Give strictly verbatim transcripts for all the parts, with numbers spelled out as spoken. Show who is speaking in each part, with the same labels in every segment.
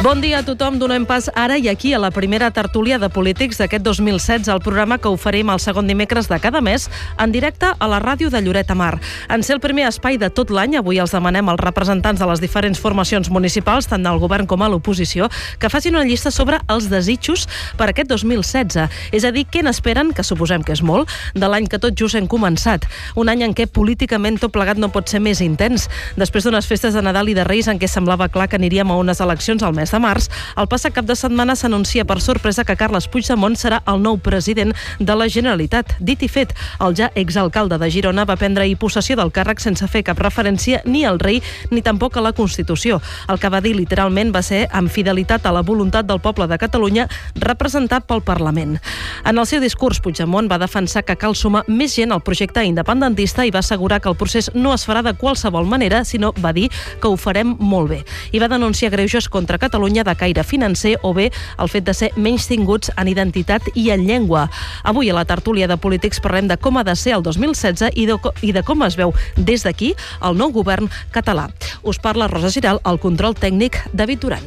Speaker 1: Bon dia a tothom, donem pas ara i aquí a la primera tertúlia de polítics d'aquest dos mil setze, el programa que oferim el segon dimecres de cada mes en directe a la ràdio de Lloret de Mar. En ser el primer espai de tot l'any, avui els demanem als representants de les diferents formacions municipals, tant del govern com a l'oposició, que facin una llista sobre els desitjos per aquest dos mil setze. És a dir, què n'esperen, que suposem que és molt, de l'any que tot just hem començat. Un any en què políticament tot plegat no pot ser més intens. Després d'unes festes de Nadal i de Reis en què semblava clar que aniríem a unes eleccions al mes de març, el passat cap de setmana s'anuncia per sorpresa que Carles Puigdemont serà el nou president de la Generalitat. Dit i fet, el ja exalcalde de Girona va prendre-hi possessió del càrrec sense fer cap referència ni al rei ni tampoc a la Constitució. El que va dir literalment va ser amb fidelitat a la voluntat del poble de Catalunya representat pel Parlament. En el seu discurs, Puigdemont va defensar que cal sumar més gent al projecte independentista i va assegurar que el procés no es farà de qualsevol manera, sinó, va dir, que ho farem molt bé. I va denunciar greuges contra Catalunya de caire financer o bé el fet de ser menys tinguts en identitat i en llengua. Avui a la tertúlia de polítics parlem de com ha de ser el dos mil setze i de, i de com es veu des d'aquí el nou govern català. Us parla Rosa Giral, el control tècnic David Duran.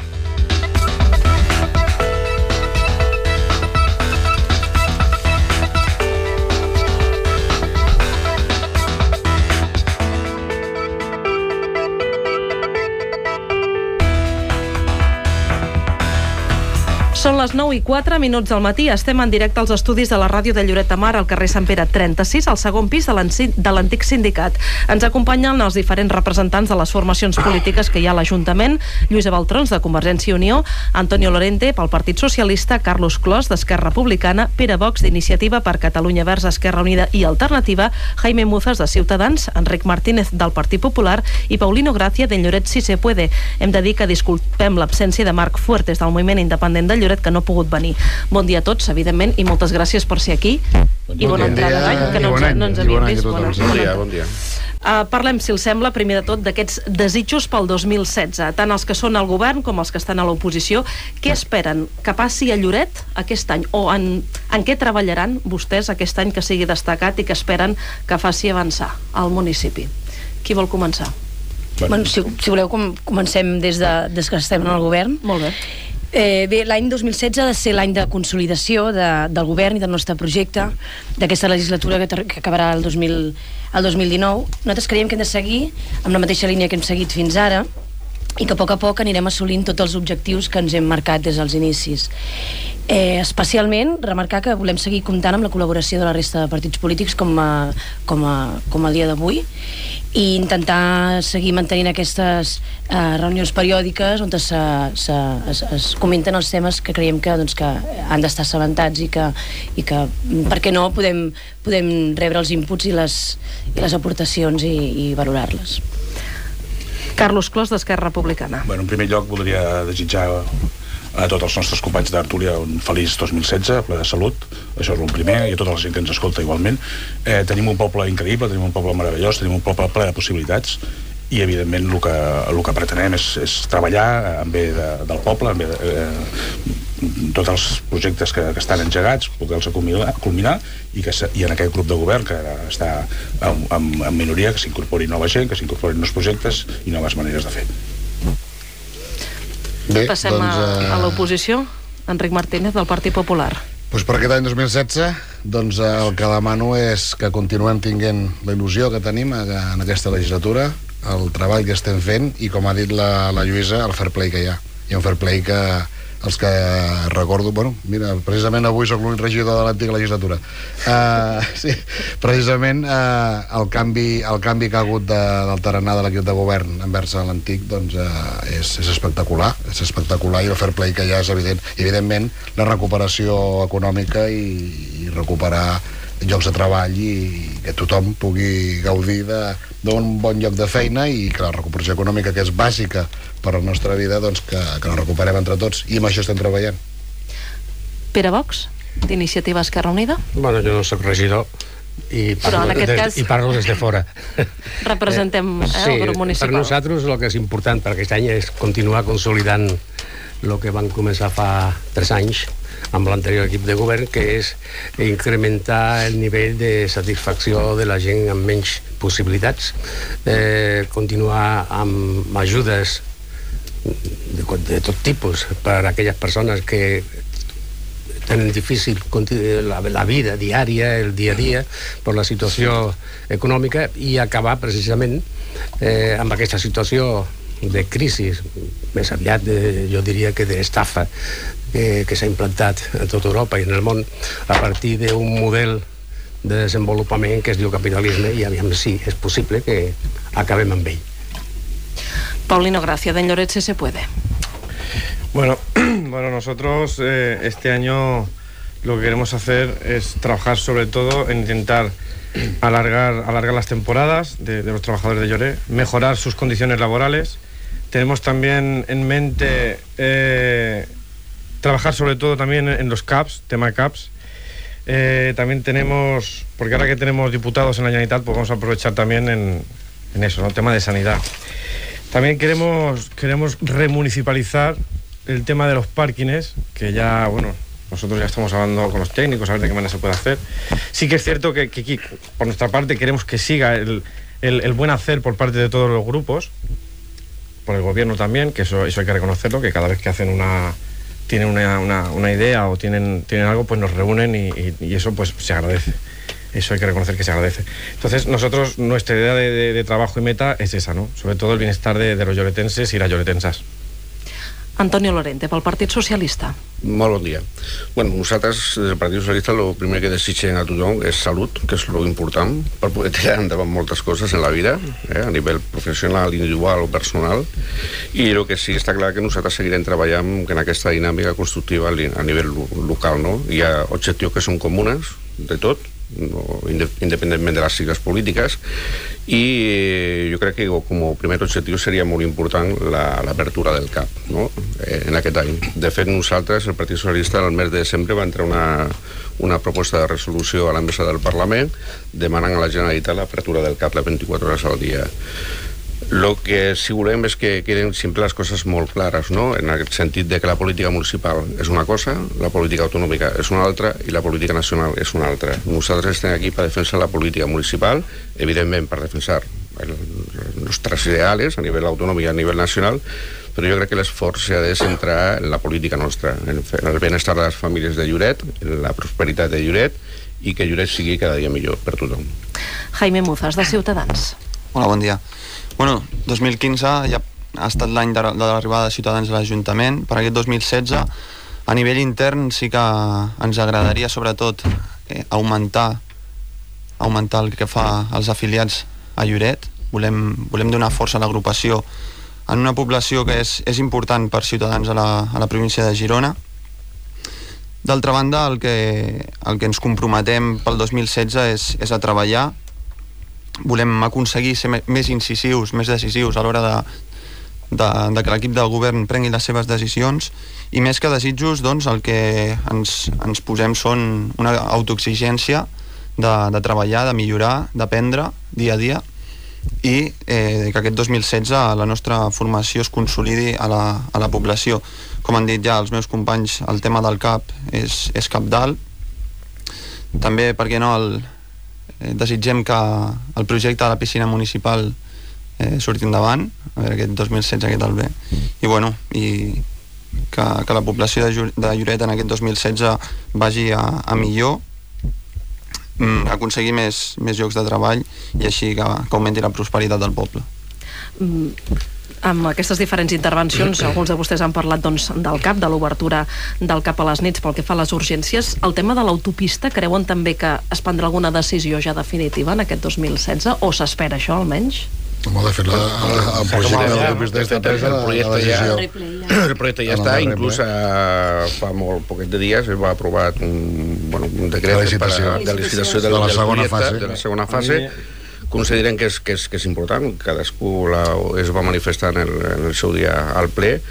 Speaker 1: Són les nou i quatre minuts del matí. Estem en directe als estudis de la ràdio de Lloret de Mar, al carrer Sant Pere trenta-sis, al segon pis de l'antic sindicat. Ens acompanyen els diferents representants de les formacions polítiques que hi ha a l'Ajuntament: Lluïsa Baltrons, de Convergència i Unió, Antonio Lorente, pel Partit Socialista, Carlos Clos, d'Esquerra Republicana, Pere Vox, d'Iniciativa per Catalunya Verds, Esquerra Unida i Alternativa, Jaime Muzas, de Ciutadans, Enric Martínez, del Partit Popular, i Paulino Gracia, de Lloret Si Se Puede. Hem de dir que disculpem l'absència de Marc Fuertes, del Moviment Independent de Lloret, que no ha pogut venir. Bon dia a tots, evidentment, i moltes gràcies per ser aquí. Bon I bona entrada d'any, que no ens, no ens havíem vist.
Speaker 2: Bon dia, bon dia.
Speaker 1: Uh, parlem, si els sembla, primer de tot, d'aquests desitjos pel dos mil setze. Tant els que són al govern com els que estan a l'oposició. Què esperen que passi a Lloret aquest any? O en, en què treballaran vostès aquest any que sigui destacat i que esperen que faci avançar al municipi? Qui vol començar?
Speaker 3: Bueno, si, si voleu, com, comencem des, de, des que estem en el govern.
Speaker 1: Molt bé.
Speaker 3: Eh, bé, l'any dos mil setze ha de ser l'any de consolidació de, del govern i del nostre projecte, d'aquesta legislatura que, que acabarà el dos mil, el dos mil dinou. Nosaltres creiem que hem de seguir amb la mateixa línia que hem seguit fins ara i que a poc a poc anirem assolint tots els objectius que ens hem marcat des dels inicis. Eh, especialment, remarcar que volem seguir comptant amb la col·laboració de la resta de partits polítics com a, com a, com a dia d'avui, i intentar seguir mantenint aquestes eh, reunions periòdiques on se, se, es, es comenten els temes que creiem que, doncs, que han d'estar assabentats i que, i que, per què no, podem, podem rebre els inputs i les, i les aportacions i, i valorar-les.
Speaker 1: Carlos Clos, d'Esquerra Republicana.
Speaker 2: Bueno, en primer lloc, voldria desitjar a tots els nostres companys d'Artúria un feliç dos mil setze, ple de salut. Això és el primer, i a tota la gent que ens escolta igualment. Eh, tenim un poble increïble, tenim un poble meravellós, tenim un poble ple de possibilitats, i evidentment el que, el que pretenem és, és treballar en bé de, del poble, en bé de, eh, tots els projectes que, que estan engegats, poder-los culminar, culminar i, que, i en aquest grup de govern que està en, en, en minoria, que s'incorpori nova gent, que s'incorporin nous projectes i noves maneres de fer.
Speaker 1: Bé, Passem doncs, a, a l'oposició. Enric Martínez, del Partit Popular.
Speaker 4: Doncs per aquest any dos mil setze, doncs el que demano és que continuem tinguent la il·lusió que tenim en aquesta legislatura, el treball que estem fent i, com ha dit la, la Lluïsa, el fair play que hi ha. Hi ha un fair play que els que recordo, bueno, mira, precisament avui soc l'únic regidor de l'antiga legislatura. Uh, sí, precisament uh, el, canvi, el canvi que ha hagut de, del tarannà de l'equip de govern envers l'antic, doncs uh, és, és espectacular, és espectacular, i el fair play que hi ha és evident. I, evidentment, la recuperació econòmica i, i recuperar llocs de treball i que tothom pugui gaudir d'un bon lloc de feina, i que la recuperació econòmica, que és bàsica per a la nostra vida, doncs que, que la recuperem entre tots, i amb això estem treballant.
Speaker 1: Pere Vox, d'Iniciativa Esquerra Unida.
Speaker 5: Bueno, jo no soc regidor i parlo, des, cas... i parlo des de fora.
Speaker 1: Representem eh,
Speaker 5: sí,
Speaker 1: el grup municipal.
Speaker 5: Per nosaltres el que és important per aquest any és continuar consolidant el que van començar fa tres anys amb l'anterior equip de govern, que és incrementar el nivell de satisfacció de la gent amb menys possibilitats, eh, continuar amb ajudes de, de tot tipus per a aquelles persones que tenen difícil la, la vida diària, el dia a dia, per la situació econòmica, i acabar precisament eh, amb aquesta situació de crisi, més aviat de, jo diria que d'estafa eh, que s'ha implantat a tota Europa i en el món a partir d'un model de desenvolupament que es diu capitalisme, i aviam si és possible que acabem amb ell.
Speaker 1: Paulino Gracia, de Lloret, si se puede.
Speaker 6: Bueno, bueno, nosotros eh, este año lo que queremos hacer es trabajar sobre todo en intentar alargar, alargar las temporadas de, de los trabajadores de Lloret, mejorar sus condiciones laborales. Tenemos también en mente eh, trabajar sobre todo también en los C A Ps, tema C A Ps. Eh, también tenemos, porque ahora que tenemos diputados en la Generalitat, pues vamos a aprovechar también en, en eso, ¿no? Tema de sanidad. También queremos, queremos remunicipalizar el tema de los parkings, que ya, bueno, nosotros ya estamos hablando con los técnicos a ver de qué manera se puede hacer. Sí que es cierto que, que, que por nuestra parte queremos que siga el, el, el buen hacer por parte de todos los grupos, por el gobierno también, que eso, eso hay que reconocerlo, que cada vez que hacen una tienen una, una, una idea o tienen, tienen algo, pues nos reúnen y, y, y eso pues se agradece. Eso hay que reconocer que se agradece. Entonces, nosotros, nuestra idea de, de, de trabajo y meta es esa, ¿no? Sobre todo el bienestar de, de los lloretenses y las lloretensas.
Speaker 1: Antonio Lorente, pel Partit Socialista.
Speaker 7: Molt bon dia. Bueno, nosaltres, des del Partit Socialista, el primer que desitgem a tothom és salut, que és lo important, per poder tirar endavant moltes coses en la vida, eh, a nivell professional, individual o personal, i el que sí està clar que nosaltres seguirem treballant en aquesta dinàmica constructiva a nivell local, no? Hi ha objectius que són comunes, de tot, no, independentment de les sigles polítiques, i eh, jo crec que com a primer objectiu seria molt important l'apertura la, del C A P, no? eh, en aquest any. De fet, nosaltres, el Partit Socialista, el mes de desembre va entrar una, una proposta de resolució a la mesa del Parlament demanant a la Generalitat l'apertura del C A P les vint-i-quatre hores al dia. Lo que sí volem és que queden sempre les coses molt clares, no? En aquest sentit de que la política municipal és una cosa, la política autonòmica és una altra i la política nacional és una altra. Nosaltres estem aquí per defensar la política municipal, evidentment per defensar els nostres ideals a nivell autonòmic i a nivell nacional, però jo crec que l'esforç s'ha de centrar en la política nostra, en el benestar de les famílies de Lloret, en la prosperitat de Lloret, i que Lloret sigui cada dia millor per tothom.
Speaker 1: Jaime Muzas, de Ciutadans.
Speaker 8: Hola, bon dia. Bueno, dos mil quinze ja ha estat l'any de, de l'arribada de Ciutadans a l'Ajuntament. Per aquest dos mil setze, a nivell intern, sí que ens agradaria, sobretot, eh, augmentar, augmentar el que fa els afiliats a Lloret. Volem, volem donar força a l'agrupació en una població que és, és important per Ciutadans a la, a la província de Girona. D'altra banda, el que, el que ens comprometem pel dos mil setze és, és a treballar. Volem aconseguir ser més incisius, més decisius a l'hora de, de, de que l'equip del govern prengui les seves decisions, i més que desitjos, doncs, el que ens, ens posem són una autoexigència de, de treballar, de millorar, d'aprendre dia a dia, i eh, que aquest dos mil setze la nostra formació es consolidi a la, a la població. Com han dit ja els meus companys, el tema del C A P és, és cabdal. També, per què no, el Eh, desitgem que el projecte de la piscina municipal eh, surti endavant, a veure aquest dos mil setze què tal ve, i bueno, i que, que la població de, de Lloret en aquest dos mil setze vagi a, a millor, mm, aconseguir més, més llocs de treball i així que, que augmenti la prosperitat del poble.
Speaker 1: Mm. Amb aquestes diferents intervencions, alguns de vostès han parlat doncs, del C A P, de l'obertura del C A P a les nits pel que fa a les urgències. El tema de l'autopista, creuen també que es prendrà alguna decisió ja definitiva en aquest dos mil setze, o s'espera això almenys?
Speaker 4: Home, de fet, la, el, el projecte de l'autopista està presa la, la decisió.
Speaker 7: El projecte ja està, inclús a, fa molt poquet de dies es va aprovar un, bueno, un decret de licitació de, licitació de, la, segona fase. de la segona fase. Considerem que és, que és, que és important, cadascú la, es va manifestar en el, en el seu dia al ple,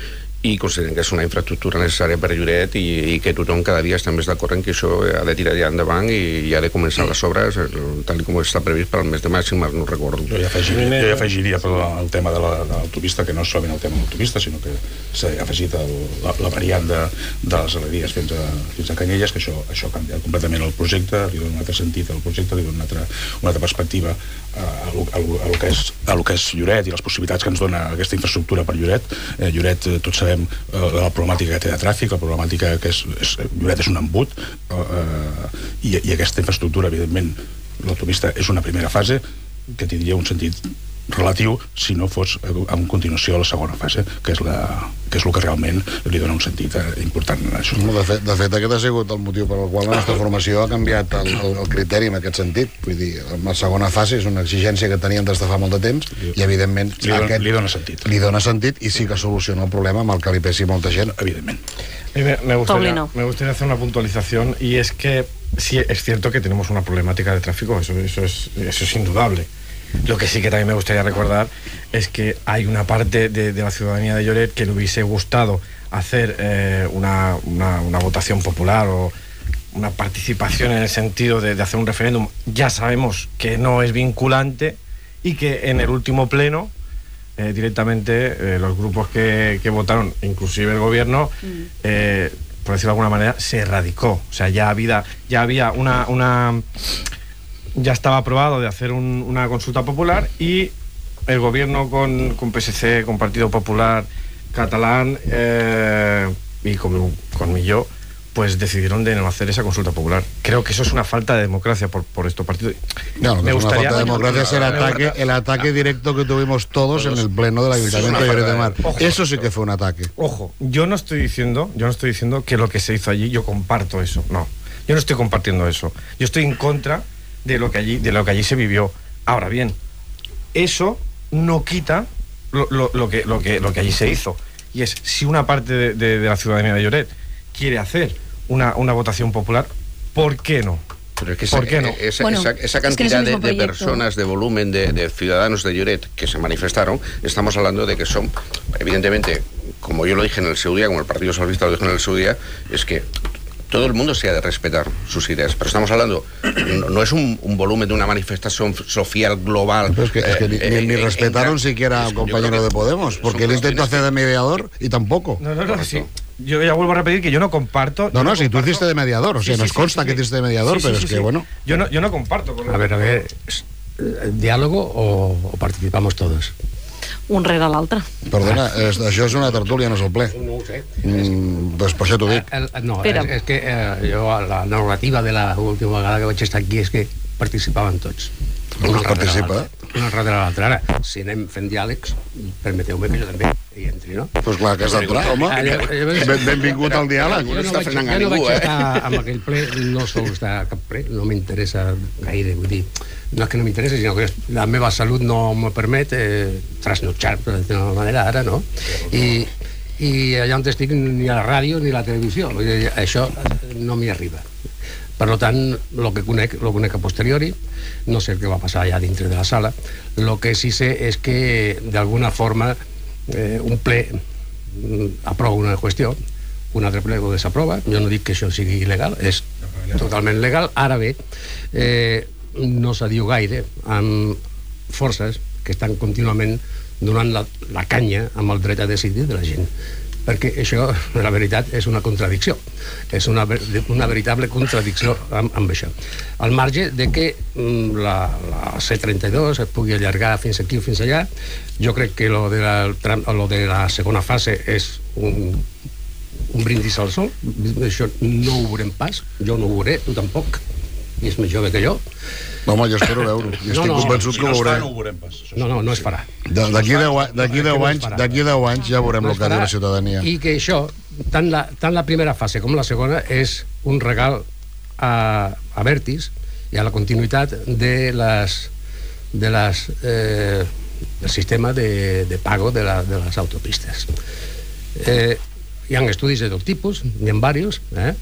Speaker 7: i considerem que és una infraestructura necessària per Lloret i, i que tothom cada dia està més d'acord en que això ha de tirar ja endavant i, i ha de començar les obres tal com està previst per al mes de maig, si no recordo.
Speaker 2: Jo ja afegiria, jo ja afegiria per el tema de l'autopista, que no és solament el tema de l'autopista, sinó que s'ha afegit el, la, la variant de, de les Aladies fins a, fins a Canyelles, que això, això ha canviat completament el projecte, li dona un altre sentit al projecte, li dona una altra, una altra perspectiva a, a, a, a, lo que és, a lo que és Lloret i les possibilitats que ens dona aquesta infraestructura per Lloret. Eh, Lloret, tots sabem la problemàtica que té de tràfic, la problemàtica que és, és Lloret és un embut eh, i, i aquesta infraestructura, evidentment, l'autopista és una primera fase que tindria un sentit relatiu si no fos en continuació la segona fase, que és, la, que és el que realment li dona un sentit eh, important a això.
Speaker 4: De fet, de fet, aquest ha sigut el motiu per al qual la nostra formació ha canviat el, el, el criteri en aquest sentit. Vull dir, la segona fase és una exigència que teníem des de fa molt de temps i, evidentment,
Speaker 2: li dona,
Speaker 4: aquest
Speaker 2: li dona sentit.
Speaker 4: Li dona sentit i sí que soluciona el problema amb el que li pesi molta gent, evidentment.
Speaker 6: Me, me, gustaría, me gustaría hacer una puntualización, y es que sí, es cierto que tenemos una problemática de tráfico, eso, eso, es, eso es indudable. Lo que sí que también me gustaría recordar es que hay una parte de, de la ciudadanía de Lloret que le hubiese gustado hacer eh, una, una, una votación popular o una participación en el sentido de, de hacer un referéndum. Ya sabemos que no es vinculante y que en el último pleno eh, directamente eh, los grupos que, que votaron, inclusive el gobierno, eh, por decirlo de alguna manera, se erradicó. O sea, ya había, ya había una... una ya estaba aprobado de hacer un, una consulta popular y el gobierno con, con P S C, con Partido Popular Catalán eh, y con, con Milló, pues decidieron de no hacer esa consulta popular. Creo que eso es una falta de democracia por, por estos partidos.
Speaker 4: No, lo que me es gustaría, una falta de democracia es el ataque, el ataque directo que tuvimos todos en el pleno del Ayuntamiento de Lloret de Mar. Eso sí que fue un ataque.
Speaker 6: Ojo, yo no estoy diciendo, yo no estoy diciendo que lo que se hizo allí, yo comparto eso. No, yo no estoy compartiendo eso. Yo estoy en contra de lo que allí, de lo que allí se vivió. Ahora bien, eso no quita lo, lo, lo, que, lo, que, lo que allí se hizo. Y es, si una parte de, de, de la ciudadanía de Lloret quiere hacer una, una votación popular, ¿por qué no?
Speaker 7: Pero es que esa,
Speaker 6: ¿Por qué no?
Speaker 7: esa,
Speaker 3: bueno,
Speaker 7: esa, esa cantidad
Speaker 3: es que no
Speaker 7: de, de personas, de volumen de, de ciudadanos de Lloret que se manifestaron, estamos hablando de que son, evidentemente, como yo lo dije en el seu día, como el Partido Socialista lo dijo en el seu día, es que todo el mundo se ha de respetar sus ideas, pero estamos hablando, no, no es un, un volumen de una manifestación social global.
Speaker 4: Pero es que, es que ni, eh, ni, ni respetaron en, siquiera a un compañero de Podemos, porque él intentó hacer de mediador y tampoco.
Speaker 6: No, no, no, sí. Yo ya vuelvo a repetir que yo no comparto.
Speaker 4: No, no,
Speaker 6: no
Speaker 4: si tú hiciste de mediador, o sea, sí, nos sí, consta sí, sí, que hiciste de mediador, sí, sí, pero sí, es que, sí. bueno.
Speaker 6: Yo no, yo no comparto. Con
Speaker 5: a ver, a ver, ¿diálogo o, o participamos todos?
Speaker 1: Un rere l'altre.
Speaker 4: Perdona, és, això és una tertúlia, no és el ple.
Speaker 5: No ho sé.
Speaker 4: Mm, doncs per això t'ho dic.
Speaker 5: El, el, no, és, és que eh, jo, la narrativa de l'última vegada que vaig estar aquí és que participaven tots.
Speaker 4: Una participa.
Speaker 5: Una darrere l'altra. Ara, si anem fent diàlegs, permeteu-me que jo també hi entri, no?
Speaker 4: Doncs pues clar que has d'entrar, home. Ben, benvingut al diàleg.
Speaker 5: Jo no vaig, jo no vaig estar amb aquell ple, no sol estar a cap ple, no m'interessa gaire, vull dir, no és que no m'interessa, sinó que la meva salut no me permet eh, trasnotxar, per d'alguna manera, ara, no? I, i allà on estic ni a la ràdio ni a la televisió, vull dir, això no m'hi arriba. Per tant, el que conec, lo conec a posteriori, no sé què va passar allà dintre de la sala. El que sí sé és que, d'alguna forma, eh, un ple aprova una qüestió, un altre ple ho desaprova. Jo no dic que això sigui il·legal, és totalment legal. Ara bé, eh, no se diu gaire amb forces que estan contínuament donant la, la canya amb el dret a decidir de la gent, perquè això, la veritat, és una contradicció, és una, una veritable contradicció amb, amb això. Al marge de que mm, la, la C trenta-dos es pugui allargar fins aquí o fins allà, jo crec que lo de la, lo de la segona fase és un, un brindis al sol. Això no ho veurem pas, jo no ho veuré, tu tampoc, i és més jove que jo.
Speaker 4: Home, jo espero veure-ho. Jo estic no, no, convençut que ho veurem.
Speaker 2: No, ho veurem pas,
Speaker 5: no, no, no es farà.
Speaker 4: D'aquí deu anys, d'aquí deu anys ja veurem el que diu la ciutadania.
Speaker 5: I que això, tant la, tant la primera fase com la segona, és un regal a, a Vertis i a la continuïtat de les, de les, eh, del sistema de, de pago de, la, de les autopistes. Eh, hi ha estudis de tot tipus, n'hi ha diversos, eh?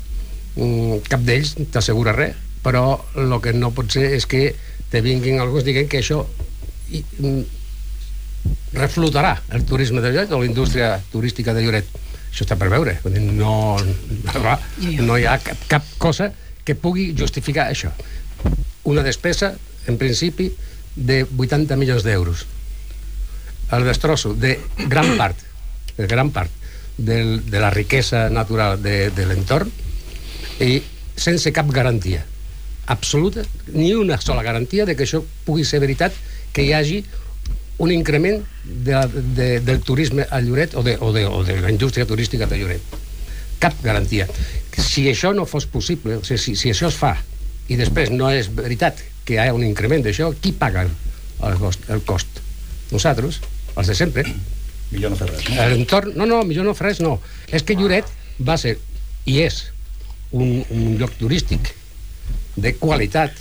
Speaker 5: Cap d'ells t'assegura res, però el que no pot ser és que te vinguin alguns dient que això i, mm, reflotarà el turisme de Lloret o la indústria turística de Lloret. això està per veure. No, no hi ha cap, cap cosa que pugui justificar això. Una despesa, en principi, de vuitanta milions d'euros. El destrosso de gran part, de gran part de, de la riquesa natural de, de l'entorn i sense cap garantia absoluta, ni una sola garantia de que això pugui ser veritat, que hi hagi un increment de, de, del turisme a Lloret o de, o, de, o de la indústria turística de Lloret. Cap garantia. Si això no fos possible, o sigui, si, si això es fa i després no és veritat que hi ha un increment d'això, qui paga el cost? El cost? Nosaltres, els de sempre.
Speaker 2: Millor no fer res.
Speaker 5: L'entorn, no, no, millor no fer res, no. És que Lloret va ser, i és, un, un lloc turístic de qualitat,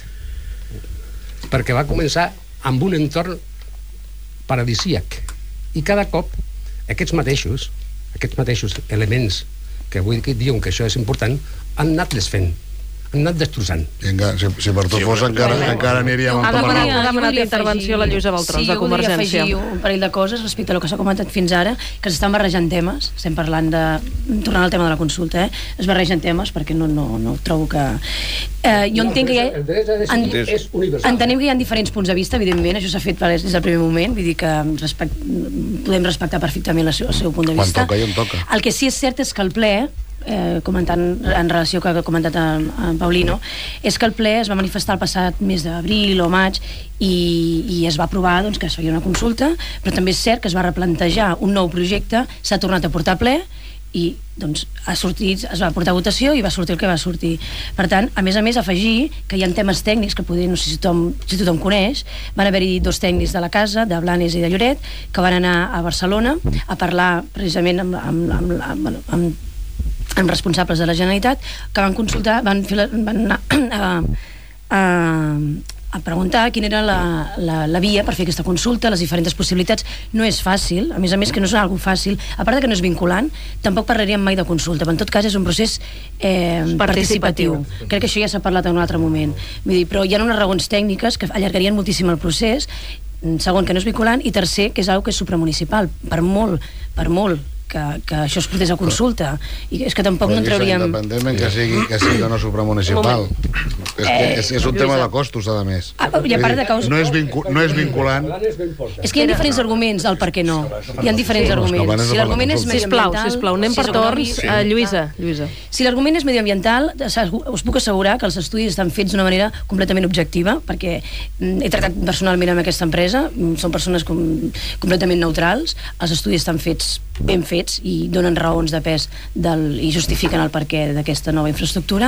Speaker 5: perquè va començar amb un entorn paradisíac. I cada cop aquests mateixos, aquests mateixos elements que avui diuen que això és important, han anat desfent, han anat destrossant.
Speaker 4: Encara, si, si per tot sí, fos encara, encara aniríem
Speaker 1: ha demanat, ha demanat intervenció la Lluïsa Baltrons,
Speaker 3: sí,
Speaker 1: de Convergència.
Speaker 3: Sí, jo volia afegir un parell de coses respecte a lo que s'ha comentat fins ara, que s'estan barrejant temes, estem parlant de... tornant al tema de la consulta, eh? Es barregen temes perquè no, no, no trobo que... Eh, jo entenc que hi ha...
Speaker 5: El dret a decidir és universal.
Speaker 3: Entenem que hi ha diferents punts de vista, evidentment, això s'ha fet des del primer moment, vull dir que respect, podem respectar perfectament el seu, el seu punt de vista.
Speaker 4: Quan toca i on toca.
Speaker 3: El que sí és cert és que el ple, Eh, comentant en relació que ha comentat en, en Paulino, és que el ple es va manifestar el passat mes d'abril o maig i, i es va aprovar doncs, que es feia una consulta, però també és cert que es va replantejar un nou projecte, s'ha tornat a portar a ple i doncs, ha sortit, es va portar a votació i va sortir el que va sortir. Per tant, a més a més, afegir que hi ha temes tècnics que poder, no sé si tothom, si tothom coneix. Van haver-hi dos tècnics de la casa, de Blanes i de Lloret, que van anar a Barcelona a parlar precisament amb, amb, amb, amb, amb, amb amb responsables de la Generalitat, que van consultar, van, fer la, van anar a, a, a preguntar quina era la, la, la via per fer aquesta consulta, les diferents possibilitats. No és fàcil, a més a més que no és una cosa fàcil, a part de que no és vinculant, tampoc parlaríem mai de consulta, però en tot cas és un procés eh, participatiu. participatiu. Crec que això ja s'ha parlat en un altre moment. Vull dir, però hi ha unes raons tècniques que allargarien moltíssim el procés, segon, que no és vinculant, i tercer, que és una que és supramunicipal, per molt, per molt que, que això es portés a consulta, i és que tampoc no en trauríem...
Speaker 4: Independentment que sigui, que sigui no supramunicipal. És, que és, és un tema de costos, a més.
Speaker 3: Ah, i a part de causa...
Speaker 4: no, és vincu, no és vinculant.
Speaker 3: És que hi ha diferents arguments del per què no. Hi ha diferents arguments. Si l'argument és
Speaker 1: mediambiental... Sisplau, sisplau, anem per torns. Sí. Uh, Lluïsa, Lluïsa.
Speaker 3: Si l'argument és mediambiental, us puc assegurar que els estudis estan fets d'una manera completament objectiva, perquè he tractat personalment amb aquesta empresa, són persones com, completament neutrals, els estudis estan fets ben fets i donen raons de pes del, i justifiquen el perquè d'aquesta nova infraestructura,